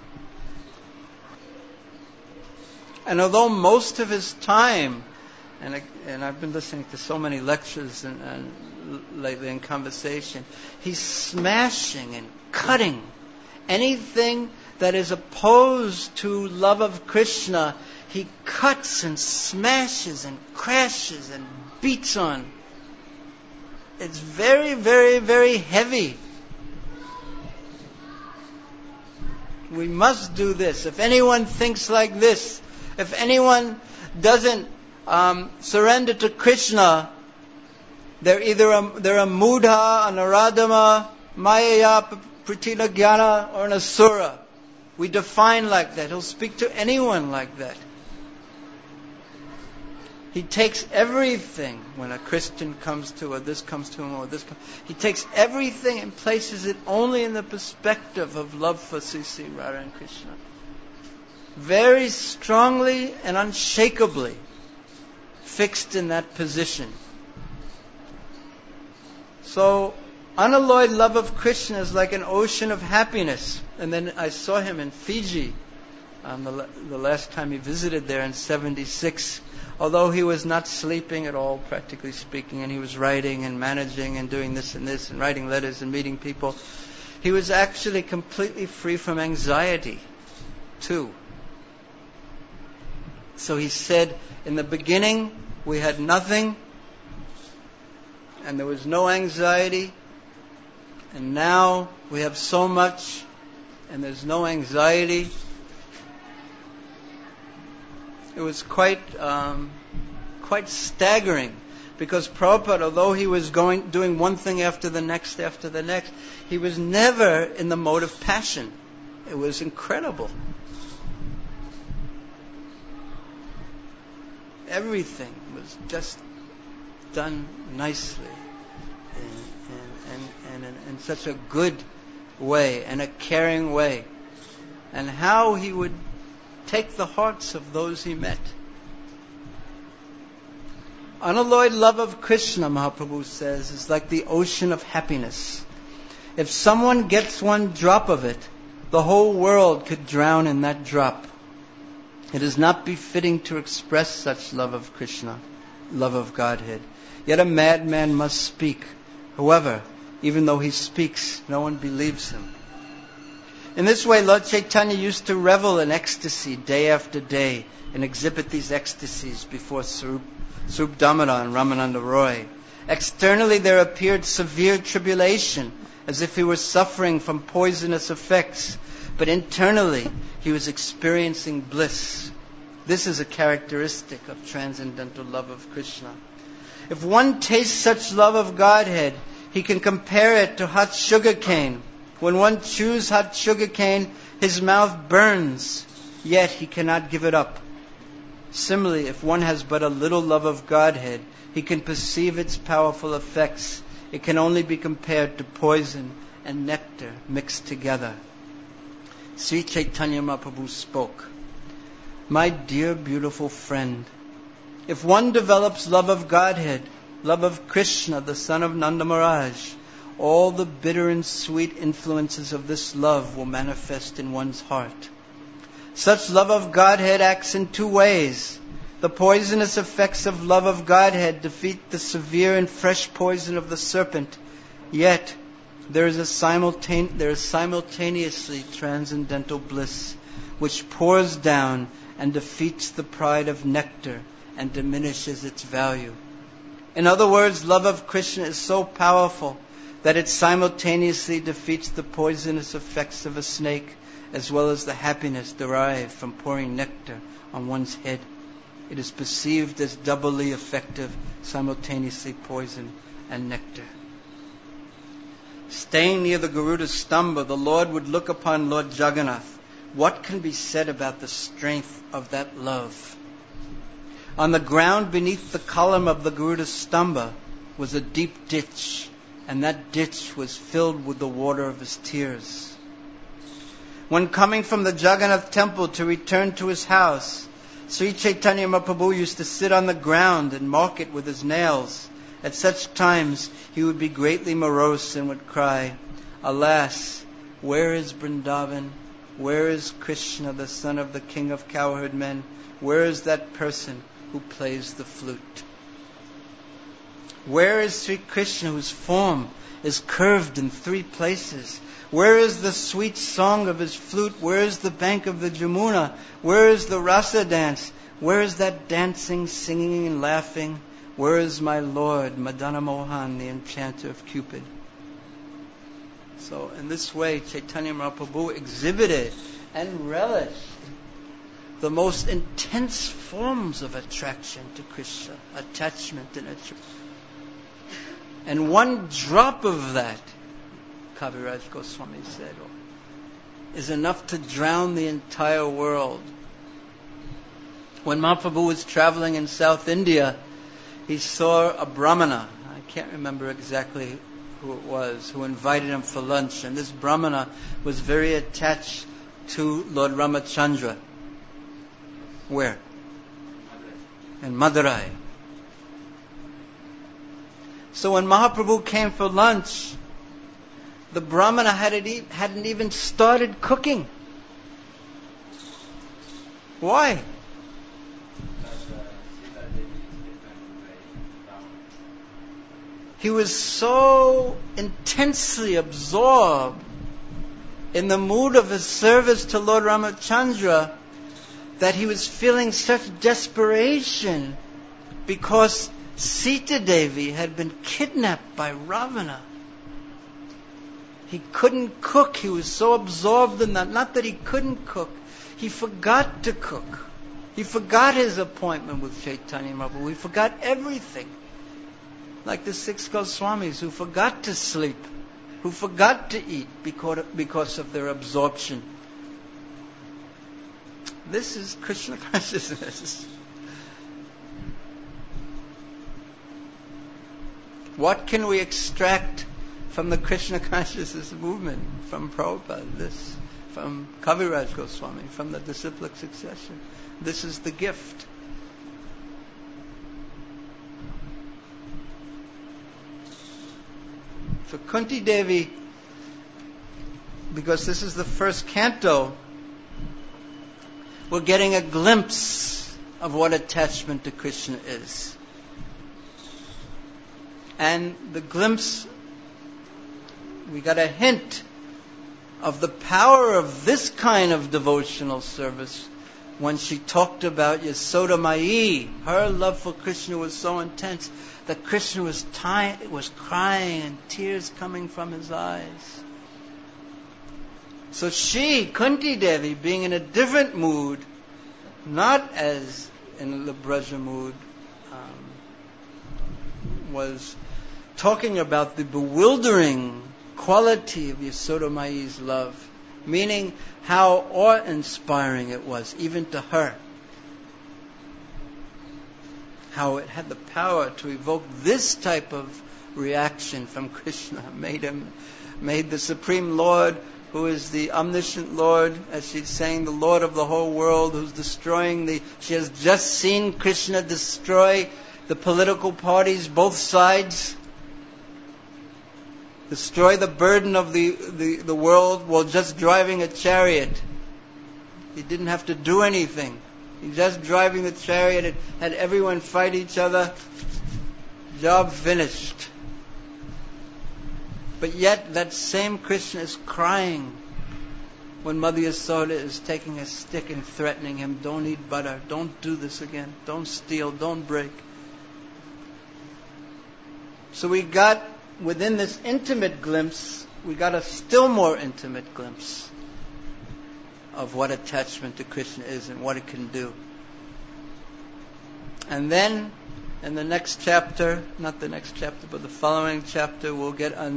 And although most of his time, and I've been listening to so many lectures and lately in conversation, he's smashing and cutting anything that is opposed to love of Krishna. He cuts and smashes and crashes and beats on. It's very, very, very heavy. We must do this. If anyone thinks like this, if anyone doesn't surrender to Krishna, they're a mudha, a naradama, mayaya, pratila jnana, or an asura. We define like that. He'll speak to anyone like that. He takes everything when a Christian comes to, or this comes to him, or this comes, he takes everything and places it only in the perspective of love for Sri Radha and Krishna. Very strongly and unshakably fixed in that position. So, unalloyed love of Krishna is like an ocean of happiness. And then I saw him in Fiji the last time he visited there in 76. Although he was not sleeping at all, practically speaking, and he was writing and managing and doing this and this and writing letters and meeting people, he was actually completely free from anxiety too. So he said, in the beginning we had nothing and there was no anxiety, and now we have so much and there's no anxiety. It was quite staggering, because Prabhupada, although he was doing one thing after the next, he was never in the mode of passion. It was incredible. Everything was just done nicely and in such a good way and a caring way. And how he would take the hearts of those he met. Unalloyed love of Krishna, Mahaprabhu says, is like the ocean of happiness. If someone gets one drop of it, the whole world could drown in that drop. It is not befitting to express such love of Krishna, love of Godhead. Yet a madman must speak. However, even though he speaks, no one believes him. In this way, Lord Chaitanya used to revel in ecstasy day after day and exhibit these ecstasies before Swarup Damodar and Ramananda Roy. Externally, there appeared severe tribulation, as if he were suffering from poisonous effects, but internally, he was experiencing bliss. This is a characteristic of transcendental love of Krishna. If one tastes such love of Godhead, he can compare it to hot sugar cane. When one chews hot sugar cane, his mouth burns, yet he cannot give it up. Similarly, if one has but a little love of Godhead, he can perceive its powerful effects. It can only be compared to poison and nectar mixed together. Sri Chaitanya Mahaprabhu spoke, "My dear beautiful friend, if one develops love of Godhead, love of Krishna, the son of Nanda Maharaj, all the bitter and sweet influences of this love will manifest in one's heart. Such love of Godhead acts in two ways. The poisonous effects of love of Godhead defeat the severe and fresh poison of the serpent, yet there is simultaneously transcendental bliss, which pours down and defeats the pride of nectar and diminishes its value. In other words, love of Krishna is so powerful that it simultaneously defeats the poisonous effects of a snake, as well as the happiness derived from pouring nectar on one's head. It is perceived as doubly effective, simultaneously poison and nectar." Staying near the Garuda Stamba, the Lord would look upon Lord Jagannath. What can be said about the strength of that love? On the ground beneath the column of the Garuda Stamba was a deep ditch, and that ditch was filled with the water of his tears. When coming from the Jagannath temple to return to his house, Sri Chaitanya Mahaprabhu used to sit on the ground and mark it with his nails. At such times, he would be greatly morose and would cry, "Alas, where is Vrindavan? Where is Krishna, the son of the king of cowherd men? Where is that person who plays the flute? Where is Sri Krishna, whose form is curved in 3 places? Where is the sweet song of his flute? Where is the bank of the Jamuna? Where is the rasa dance? Where is that dancing, singing, and laughing? Where is my Lord, Madana Mohan, the enchanter of Cupid?" So in this way, Chaitanya Mahaprabhu exhibited and relished the most intense forms of attraction to Krishna, attachment and attraction. And one drop of that, Kaviraj Goswami said, is enough to drown the entire world. When Mahaprabhu was traveling in South India, he saw a Brahmana, I can't remember exactly who it was, who invited him for lunch. And this Brahmana was very attached to Lord Ramachandra. Where? In Madurai. So when Mahaprabhu came for lunch, the Brahmana hadn't even started cooking. Why? He was so intensely absorbed in the mood of his service to Lord Ramachandra that he was feeling such desperation because Sita Devi had been kidnapped by Ravana. He couldn't cook. He was so absorbed in that. Not that he couldn't cook. He forgot to cook. He forgot his appointment with Chaitanya Mahaprabhu. He forgot everything. Like the 6 Goswamis who forgot to sleep, who forgot to eat because of their absorption. This is Krishna consciousness. What can we extract from the Krishna consciousness movement? From Prabhupada, this, from Kaviraj Goswami, from the disciplic succession. This is the gift. So Kunti Devi, because this is the first canto, we're getting a glimpse of what attachment to Krishna is. And the glimpse, we got a hint of the power of this kind of devotional service when she talked about Yasoda Mai. Her love for Krishna was so intense that Krishna was crying and tears coming from his eyes. So she, Kunti Devi, being in a different mood, not as in the Braja mood, was talking about the bewildering quality of Yasoda Mai's love, meaning how awe-inspiring it was, even to her. How it had the power to evoke this type of reaction from Krishna, made the Supreme Lord, who is the omniscient Lord, as she's saying, the Lord of the whole world, who's destroying she has just seen Krishna destroy the political parties, both sides, destroy the burden of the world while just driving a chariot. He didn't have to do anything. He just driving the chariot and had everyone fight each other. Job finished. But yet that same Krishna is crying when Mother Yasoda is taking a stick and threatening him, don't eat butter, don't do this again, don't steal, don't break. So we got, within this intimate glimpse, we got a still more intimate glimpse of what attachment to Krishna is and what it can do. And then, in the next chapter, not the next chapter, but the following chapter, there'll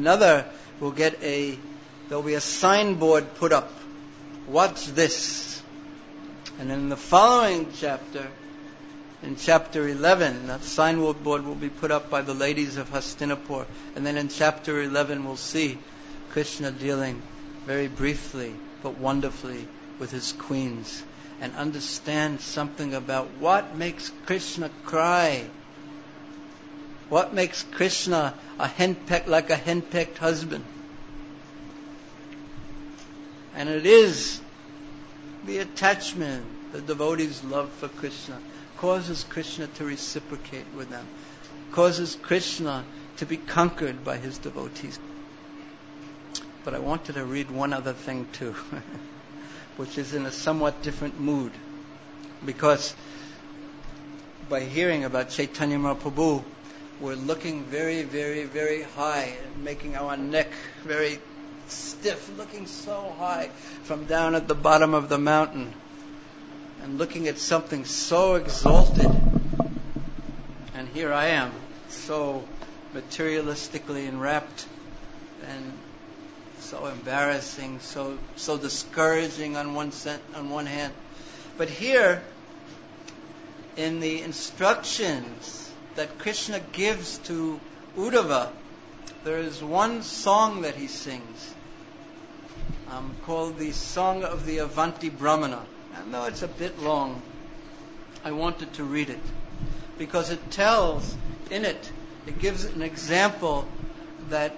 be a signboard put up. Watch this. And in the following chapter, in chapter 11, that signboard will be put up by the ladies of Hastinapur. And then in chapter 11, we'll see Krishna dealing very briefly but wonderfully with his queens and understand something about what makes Krishna cry. What makes Krishna like a henpecked husband? And it is the attachment, the devotee's love for Krishna, causes Krishna to reciprocate with them, causes Krishna to be conquered by his devotees. But I wanted to read one other thing too, which is in a somewhat different mood. Because by hearing about Chaitanya Mahaprabhu, we're looking very, very, very high, making our neck very stiff, looking so high from down at the bottom of the mountain, and looking at something so exalted. And here I am, so materialistically enwrapped, and so embarrassing, so discouraging on one hand. But here, in the instructions that Krishna gives to Uddhava, there is one song that he sings called the Song of the Avanti Brahmana. And though it's a bit long, I wanted to read it because it tells, in it gives an example that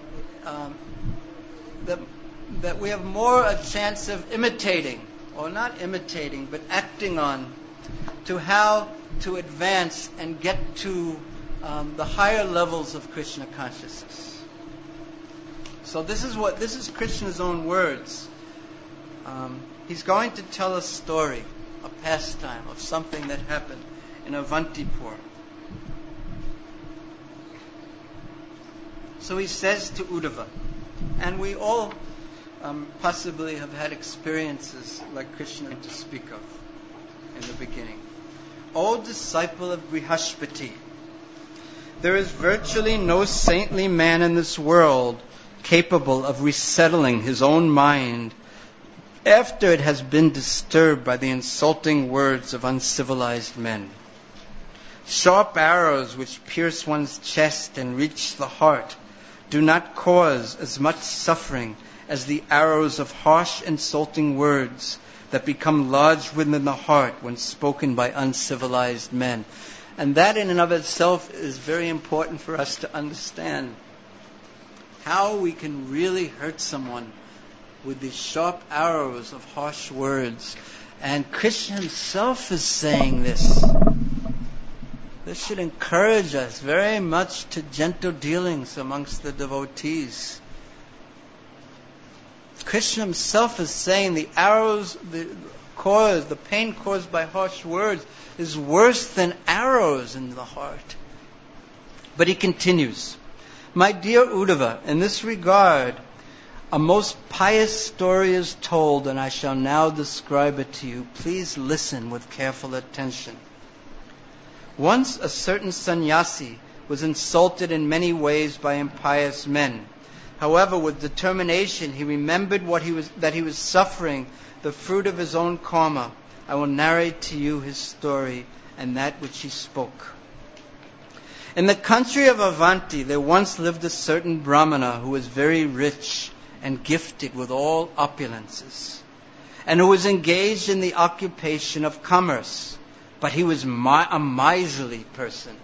we have more a chance of imitating, or not imitating, but acting on, to how to advance and get to the higher levels of Krishna consciousness. So this is Krishna's own words. He's going to tell a story, a pastime of something that happened in Avantipur. So he says to Uddhava, and we all possibly have had experiences like Krishna to speak of in the beginning. O disciple of Brihaspati, there is virtually no saintly man in this world capable of resettling his own mind after it has been disturbed by the insulting words of uncivilized men. Sharp arrows which pierce one's chest and reach the heart do not cause as much suffering as the arrows of harsh, insulting words that become lodged within the heart when spoken by uncivilized men. And that in and of itself is very important for us to understand. How we can really hurt someone with these sharp arrows of harsh words. And Krishna himself is saying this. This should encourage us very much to gentle dealings amongst the devotees. Krishna himself is saying the arrows, the pain caused by harsh words is worse than arrows in the heart. But he continues, my dear Uddhava, in this regard, a most pious story is told, and I shall now describe it to you. Please listen with careful attention. Once a certain sannyasi was insulted in many ways by impious men. However, with determination, he remembered that he was suffering the fruit of his own karma. I will narrate to you his story and that which he spoke. In the country of Avanti, there once lived a certain Brahmana who was very rich and gifted with all opulences, and who was engaged in the occupation of commerce. But he was a miserly person,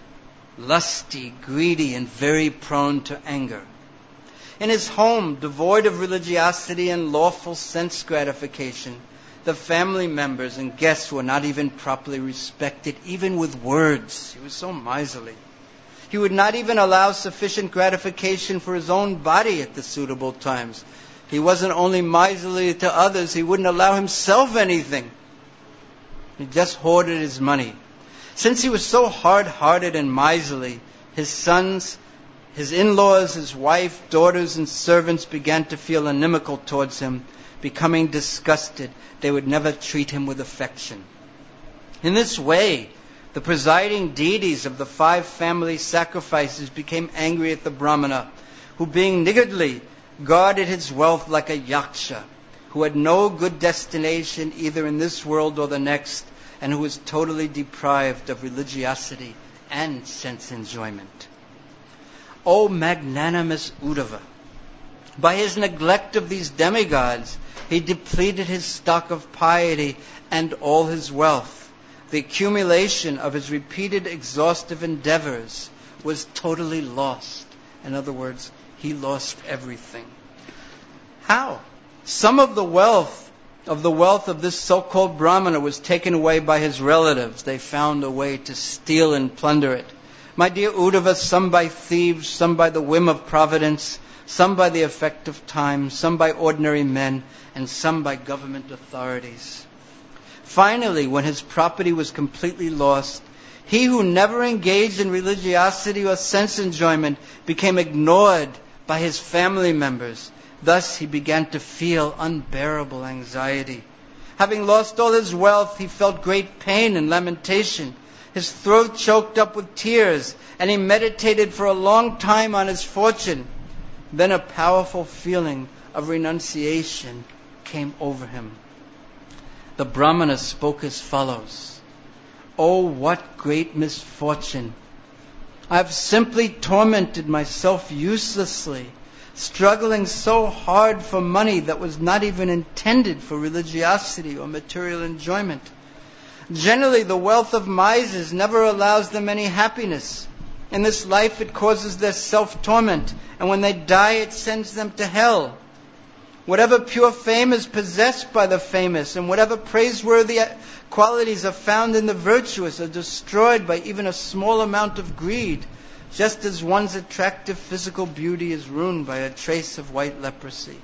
lusty, greedy, and very prone to anger. In his home, devoid of religiosity and lawful sense gratification, the family members and guests were not even properly respected, even with words. He was so miserly. He would not even allow sufficient gratification for his own body at the suitable times. He wasn't only miserly to others, he wouldn't allow himself anything. He just hoarded his money. Since he was so hard-hearted and miserly, his sons, his in-laws, his wife, daughters, and servants began to feel inimical towards him. Becoming disgusted, they would never treat him with affection. In this way, the presiding deities of the 5 family sacrifices became angry at the Brahmana, who being niggardly, guarded his wealth like a yaksha, who had no good destination either in this world or the next, and who was totally deprived of religiosity and sense enjoyment. O magnanimous Uddhava! By his neglect of these demigods, he depleted his stock of piety and all his wealth. The accumulation of his repeated exhaustive endeavors was totally lost. In other words, he lost everything. How? Some of the wealth of this so-called Brahmana was taken away by his relatives. They found a way to steal and plunder it. My dear Uddhava, some by thieves, some by the whim of providence, some by the effect of time, some by ordinary men, and some by government authorities. Finally, when his property was completely lost, he who never engaged in religiosity or sense enjoyment became ignored by his family members. Thus he began to feel unbearable anxiety. Having lost all his wealth, he felt great pain and lamentation. His throat choked up with tears, and he meditated for a long time on his fortune. Then a powerful feeling of renunciation came over him. The Brahmana spoke as follows. Oh, what great misfortune! I have simply tormented myself uselessly, struggling so hard for money that was not even intended for religiosity or material enjoyment. Generally, the wealth of misers never allows them any happiness. In this life, it causes their self-torment, and when they die, it sends them to hell. Whatever pure fame is possessed by the famous, and whatever praiseworthy qualities are found in the virtuous are destroyed by even a small amount of greed, just as one's attractive physical beauty is ruined by a trace of white leprosy.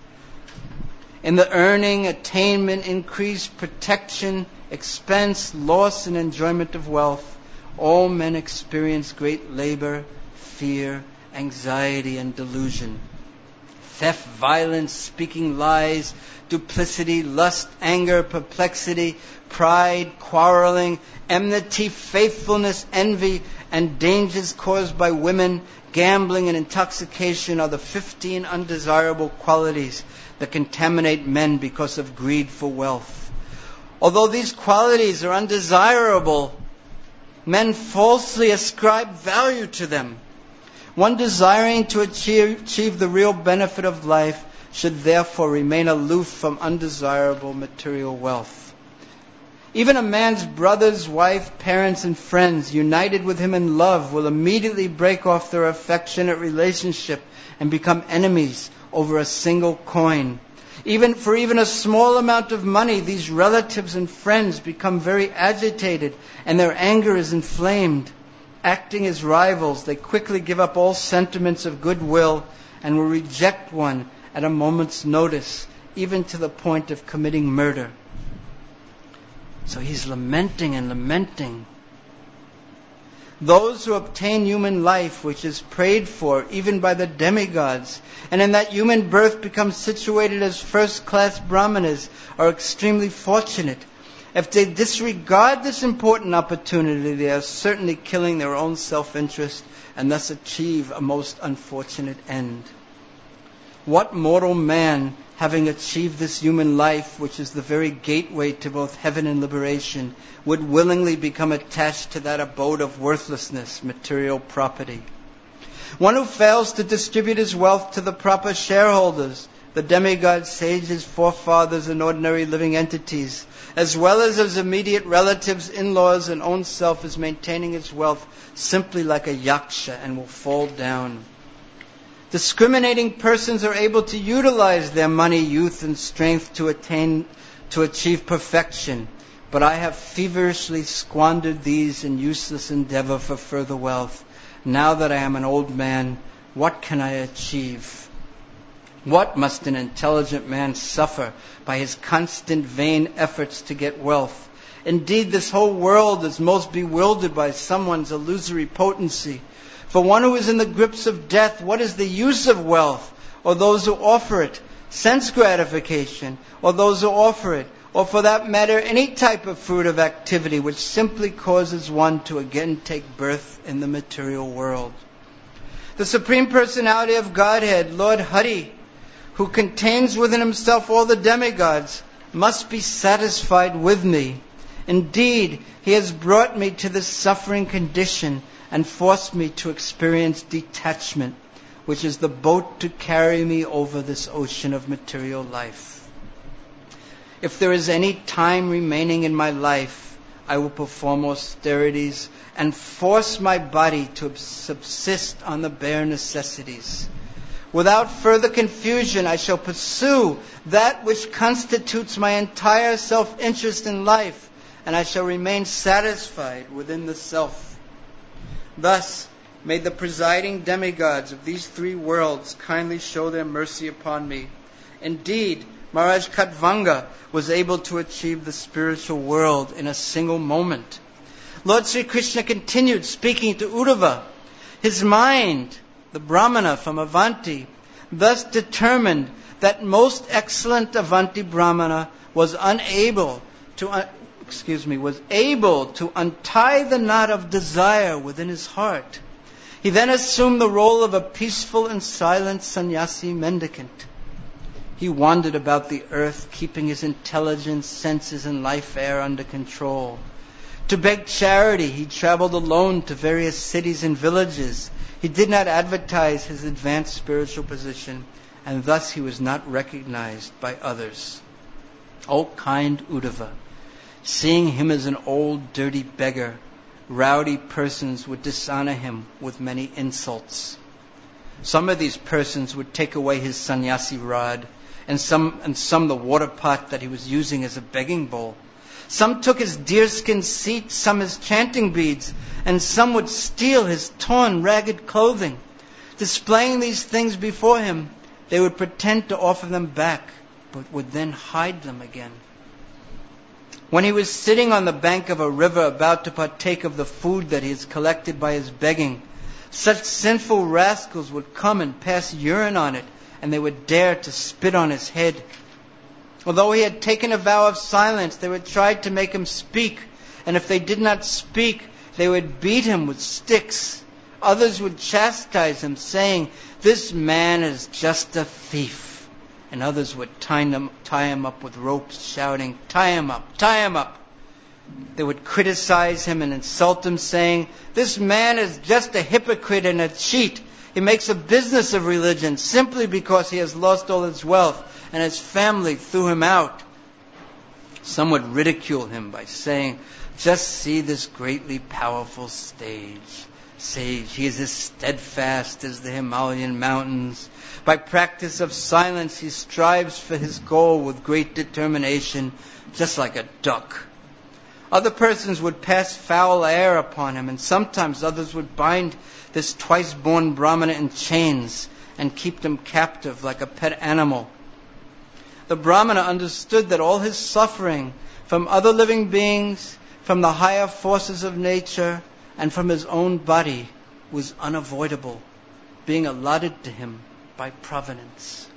In the earning, attainment, increase, protection, expense, loss, and enjoyment of wealth, all men experience great labor, fear, anxiety, and delusion. Theft, violence, speaking lies, duplicity, lust, anger, perplexity, pride, quarreling, enmity, faithfulness, envy, and dangers caused by women, gambling, and intoxication are the 15 undesirable qualities that contaminate men because of greed for wealth. Although these qualities are undesirable, men falsely ascribe value to them. One desiring to achieve the real benefit of life should therefore remain aloof from undesirable material wealth. Even a man's brothers, wife, parents, and friends united with him in love will immediately break off their affectionate relationship and become enemies over a single coin. Even a small amount of money, these relatives and friends become very agitated, and their anger is inflamed. Acting as rivals, they quickly give up all sentiments of goodwill and will reject one at a moment's notice, even to the point of committing murder. So he's lamenting and lamenting. Those who obtain human life, which is prayed for even by the demigods, and in that human birth become situated as first-class brahmanas, are extremely fortunate. If they disregard this important opportunity, they are certainly killing their own self-interest and thus achieve a most unfortunate end. What mortal man, having achieved this human life, which is the very gateway to both heaven and liberation, would willingly become attached to that abode of worthlessness, material property? One who fails to distribute his wealth to the proper shareholders, the demigods, sages, forefathers, and ordinary living entities, as well as his immediate relatives, in-laws, and own self, is maintaining his wealth simply like a yaksha and will fall down. Discriminating persons are able to utilize their money, youth, and strength to achieve perfection, but I have feverishly squandered these in useless endeavor for further wealth. Now that I am an old man, what can I achieve? What must an intelligent man suffer by his constant vain efforts to get wealth? Indeed, this whole world is most bewildered by someone's illusory potency. For one who is in the grips of death, what is the use of wealth, or those who offer it? Sense gratification, or those who offer it, or for that matter, any type of fruit of activity which simply causes one to again take birth in the material world. The Supreme Personality of Godhead, Lord Hari, who contains within himself all the demigods, must be satisfied with me. Indeed, he has brought me to this suffering condition and forced me to experience detachment, which is the boat to carry me over this ocean of material life. If there is any time remaining in my life, I will perform austerities and force my body to subsist on the bare necessities. Without further confusion, I shall pursue that which constitutes my entire self-interest in life, and I shall remain satisfied within the self. Thus, may the presiding demigods of these three worlds kindly show their mercy upon me. Indeed, Maharaj Khatvanga was able to achieve the spiritual world in a single moment. Lord Sri Krishna continued speaking to Uddhava. His mind, the Brahmana from Avanti, thus determined that most excellent Avanti Brahmana was able to untie the knot of desire within his heart. He then assumed the role of a peaceful and silent sannyasi mendicant. He wandered about the earth, keeping his intelligence, senses, and life air under control. To beg charity, he traveled alone to various cities and villages. He did not advertise his advanced spiritual position, and thus he was not recognized by others. O kind Uddhava, seeing him as an old, dirty beggar, rowdy persons would dishonor him with many insults. Some of these persons would take away his sannyasi rod, and some the water pot that he was using as a begging bowl. Some took his deerskin seat, some his chanting beads, and some would steal his torn, ragged clothing. Displaying these things before him, they would pretend to offer them back, but would then hide them again. When he was sitting on the bank of a river about to partake of the food that he has collected by his begging, such sinful rascals would come and pass urine on it, and they would dare to spit on his head. Although he had taken a vow of silence, they would try to make him speak, and if they did not speak, they would beat him with sticks. Others would chastise him, saying, "This man is just a thief." And others would tie him up with ropes, shouting, "Tie him up, tie him up." They would criticize him and insult him, saying, "This man is just a hypocrite and a cheat. He makes a business of religion simply because he has lost all his wealth and his family threw him out." Some would ridicule him by saying, "Just see this greatly powerful stage. sage. He is as steadfast as the Himalayan mountains. By practice of silence, he strives for his goal with great determination, just like a duck. Other persons would pass foul air upon him, and sometimes others would bind this twice-born Brahmana in chains and keep them captive like a pet animal. The Brahmana understood that all his suffering from other living beings, from the higher forces of nature, and from his own body was unavoidable, being allotted to him by providence.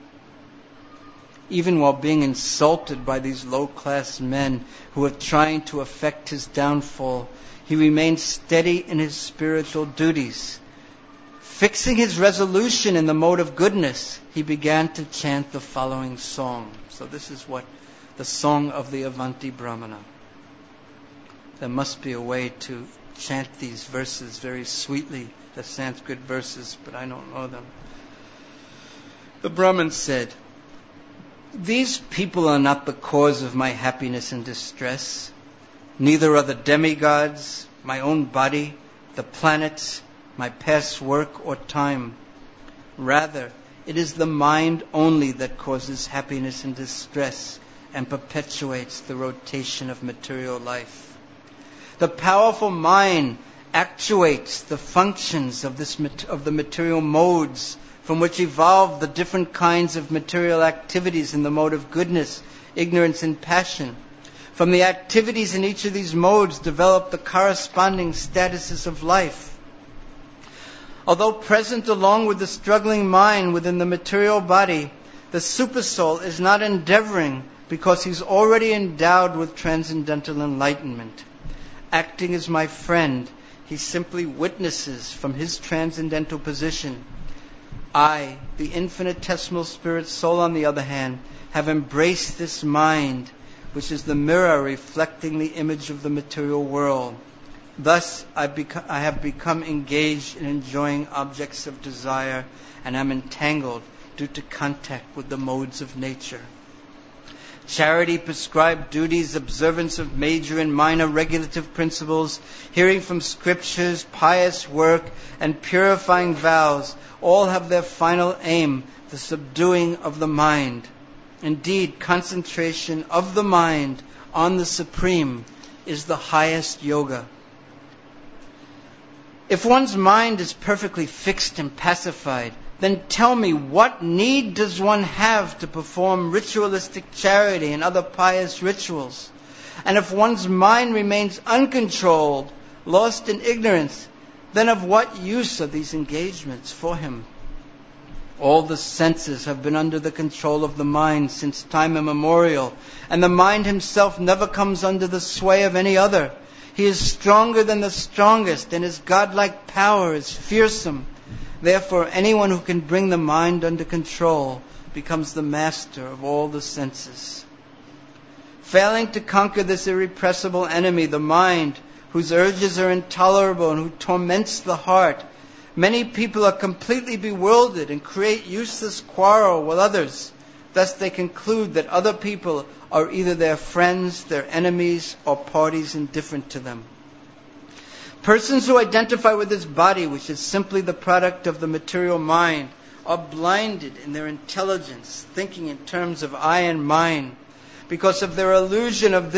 Even while being insulted by these low-class men who were trying to effect his downfall, he remained steady in his spiritual duties. Fixing his resolution in the mode of goodness, he began to chant the following song. So this is what the song of the Avanti Brahmana. There must be a way to chant these verses very sweetly, the Sanskrit verses, but I don't know them. The Brahman said, "These people are not the cause of my happiness and distress. Neither are the demigods, my own body, the planets, my past work or time. Rather, it is the mind only that causes happiness and distress and perpetuates the rotation of material life. The powerful mind actuates the functions of the material modes from which evolve the different kinds of material activities in the mode of goodness, ignorance, and passion. From the activities in each of these modes develop the corresponding statuses of life. Although present along with the struggling mind within the material body, the supersoul is not endeavoring because he's already endowed with transcendental enlightenment. Acting as my friend, he simply witnesses from his transcendental position. I, the infinitesimal spirit soul, on the other hand, have embraced this mind, which is the mirror reflecting the image of the material world. Thus, I have become engaged in enjoying objects of desire and am entangled due to contact with the modes of nature. Charity, prescribed duties, observance of major and minor regulative principles, hearing from scriptures, pious work, and purifying vows all have their final aim, the subduing of the mind. Indeed, concentration of the mind on the Supreme is the highest yoga. If one's mind is perfectly fixed and pacified, then tell me, what need does one have to perform ritualistic charity and other pious rituals? And if one's mind remains uncontrolled, lost in ignorance, then of what use are these engagements for him? All the senses have been under the control of the mind since time immemorial, and the mind himself never comes under the sway of any other. He is stronger than the strongest, and his godlike power is fearsome. Therefore, anyone who can bring the mind under control becomes the master of all the senses. Failing to conquer this irrepressible enemy, the mind, whose urges are intolerable and who torments the heart, many people are completely bewildered and create useless quarrel with others. Thus they conclude that other people are either their friends, their enemies, or parties indifferent to them. Persons who identify with this body, which is simply the product of the material mind, are blinded in their intelligence, thinking in terms of I and mine. Because of their illusion of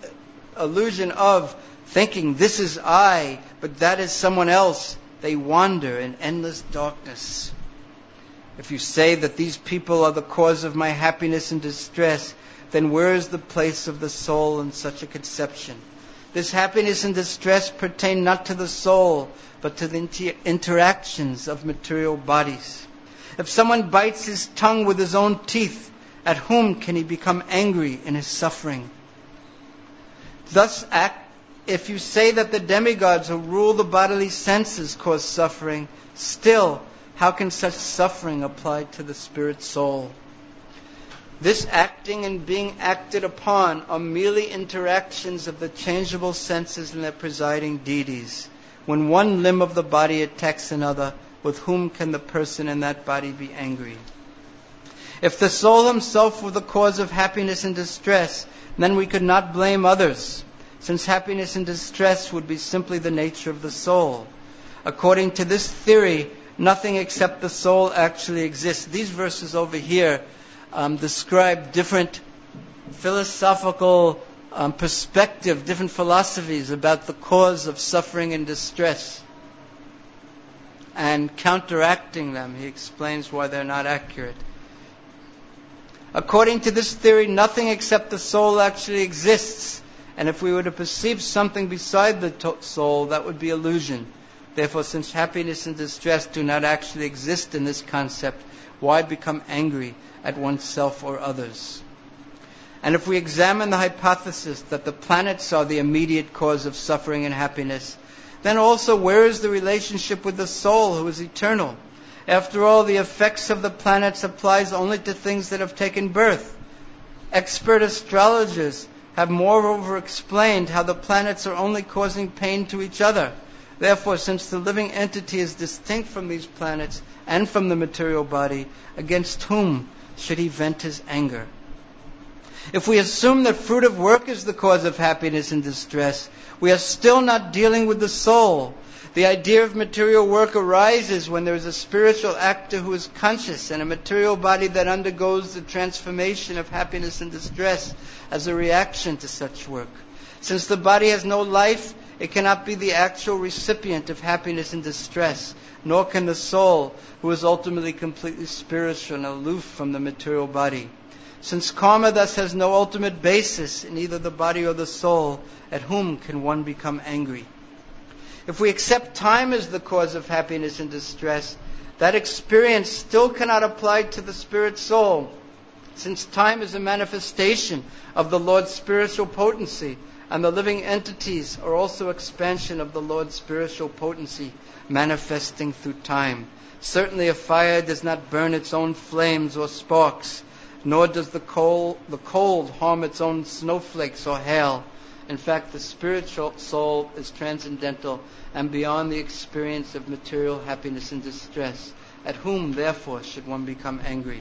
thinking this is I, but that is someone else, they wander in endless darkness. If you say that these people are the cause of my happiness and distress, then where is the place of the soul in such a conception? This happiness and distress pertain not to the soul, but to the interactions of material bodies. If someone bites his tongue with his own teeth, at whom can he become angry in his suffering? Thus, if you say that the demigods who rule the bodily senses cause suffering, still, how can such suffering apply to the spirit soul? This acting and being acted upon are merely interactions of the changeable senses and their presiding deities. When one limb of the body attacks another, with whom can the person in that body be angry? If the soul himself were the cause of happiness and distress, then we could not blame others, since happiness and distress would be simply the nature of the soul. According to this theory, nothing except the soul actually exists. These verses over here describe different philosophical perspective, different philosophies about the cause of suffering and distress. And counteracting them, he explains why they're not accurate. According to this theory, nothing except the soul actually exists. And if we were to perceive something beside the soul, that would be illusion. Therefore, since happiness and distress do not actually exist in this concept, why become angry at oneself or others? And if we examine the hypothesis that the planets are the immediate cause of suffering and happiness, then also where is the relationship with the soul who is eternal? After all, the effects of the planets applies only to things that have taken birth. Expert astrologers have moreover explained how the planets are only causing pain to each other. Therefore, since the living entity is distinct from these planets and from the material body, against whom should he vent his anger? If we assume that fruitive work is the cause of happiness and distress, we are still not dealing with the soul. The idea of material work arises when there is a spiritual actor who is conscious and a material body that undergoes the transformation of happiness and distress as a reaction to such work. Since the body has no life, it cannot be the actual recipient of happiness and distress, nor can the soul, who is ultimately completely spiritual and aloof from the material body. Since karma thus has no ultimate basis in either the body or the soul, at whom can one become angry? If we accept time as the cause of happiness and distress, that experience still cannot apply to the spirit soul, since time is a manifestation of the Lord's spiritual potency, and the living entities are also expansion of the Lord's spiritual potency, manifesting through time. Certainly a fire does not burn its own flames or sparks, nor does the cold harm its own snowflakes or hail. In fact, the spiritual soul is transcendental and beyond the experience of material happiness and distress. At whom, therefore, should one become angry?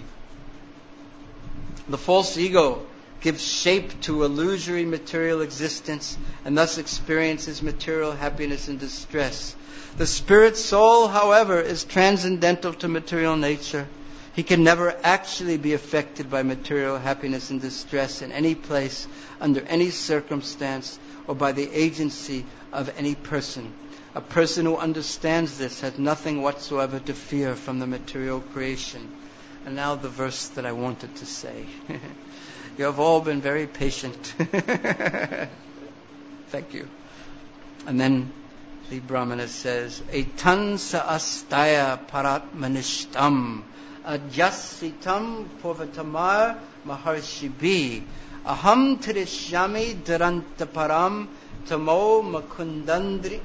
The false ego gives shape to illusory material existence and thus experiences material happiness and distress. The spirit soul, however, is transcendental to material nature. He can never actually be affected by material happiness and distress in any place, under any circumstance, or by the agency of any person. A person who understands this has nothing whatsoever to fear from the material creation. And now the verse that I wanted to say. You have all been very patient. Thank you. And then the Brahmana says, Etan saastaya paratmanishtam ajasitam purvatamar maharshibi aham tirishyami dharantaparam tamo makundangri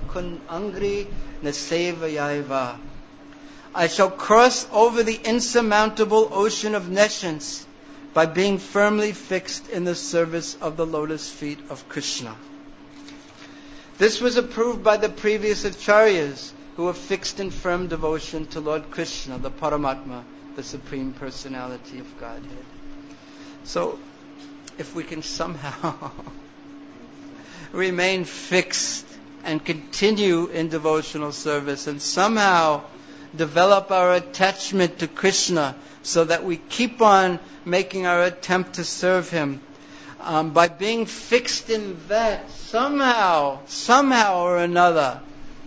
nasevayaiva. I shall cross over the insurmountable ocean of nescience by being firmly fixed in the service of the lotus feet of Krishna. This was approved by the previous acharyas who were fixed in firm devotion to Lord Krishna, the Paramatma, the Supreme Personality of Godhead. So, if we can somehow remain fixed and continue in devotional service and somehow develop our attachment to Krishna so that we keep on making our attempt to serve Him, by being fixed in that, somehow or another,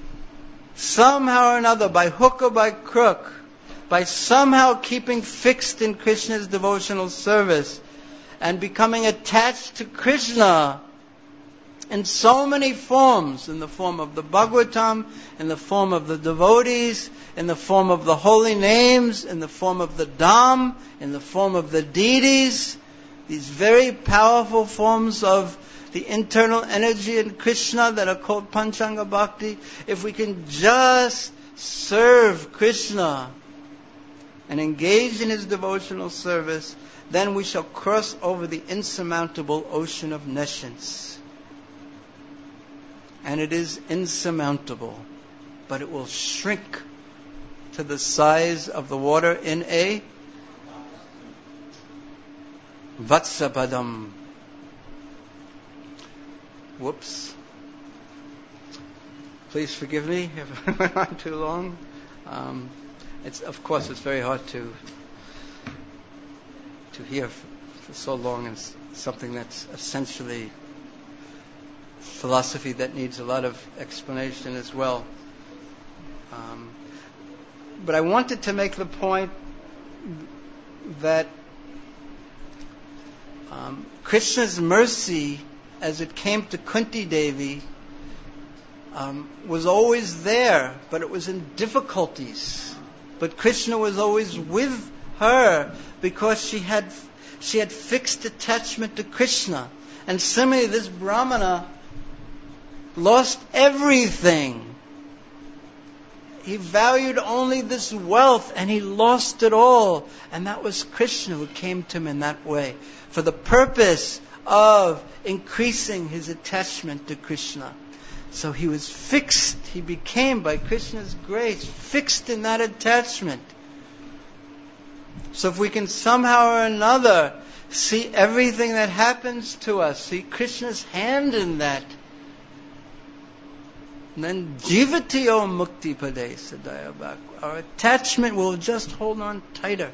by hook or by crook, by somehow keeping fixed in Krishna's devotional service and becoming attached to Krishna in so many forms, in the form of the Bhagavatam, in the form of the devotees, in the form of the holy names, in the form of the Dham, in the form of the deities, these very powerful forms of the internal energy in Krishna that are called Panchanga Bhakti. If we can just serve Krishna and engage in His devotional service, then we shall cross over the insurmountable ocean of nescience. And it is insurmountable, but it will shrink to the size of the water in a Vatsapadam. Please forgive me if I went on too long. Of course, it's very hard to hear for so long, and something that's essentially philosophy that needs a lot of explanation as well. But I wanted to make the point that Krishna's mercy, as it came to Kunti Devi, was always there, but it was in difficulties. But Krishna was always with her because she had fixed attachment to Krishna. And similarly, this Brahmana lost everything. He valued only this wealth, and he lost it all. And that was Krishna who came to him in that way, for the purpose of increasing his attachment to Krishna. So he was fixed. He became, by Krishna's grace, fixed in that attachment. So if we can somehow or another see everything that happens to us, see Krishna's hand in that, then jivatiyo mukti pade sadaya bhak. Our attachment will just hold on tighter.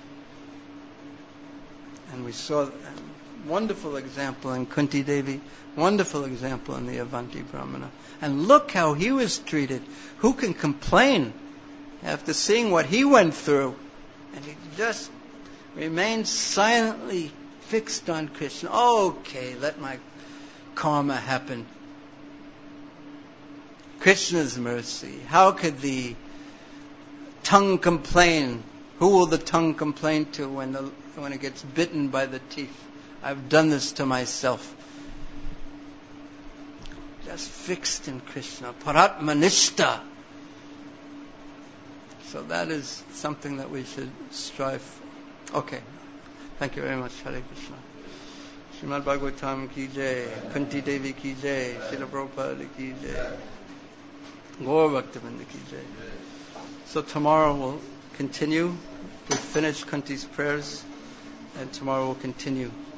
And we saw a wonderful example in Kunti Devi, wonderful example in the Avanti Brahmana. And look how he was treated. Who can complain after seeing what he went through? And he just remained silently fixed on Krishna. Okay, let my karma happen. Krishna's mercy. How could the tongue complain? Who will the tongue complain to when it gets bitten by the teeth? I've done this to myself. Just fixed in Krishna. Paratmanishta. So that is something that we should strive for. Okay. Thank you very much. Hare Krishna. Srimad Bhagavatam ki jai. Kunti Devi ki jai. Srila Prabhupada ki jai. Gaur Bhaktivinoda ki jai. So tomorrow we'll continue. We'll finish Kunti's prayers, and tomorrow we'll continue.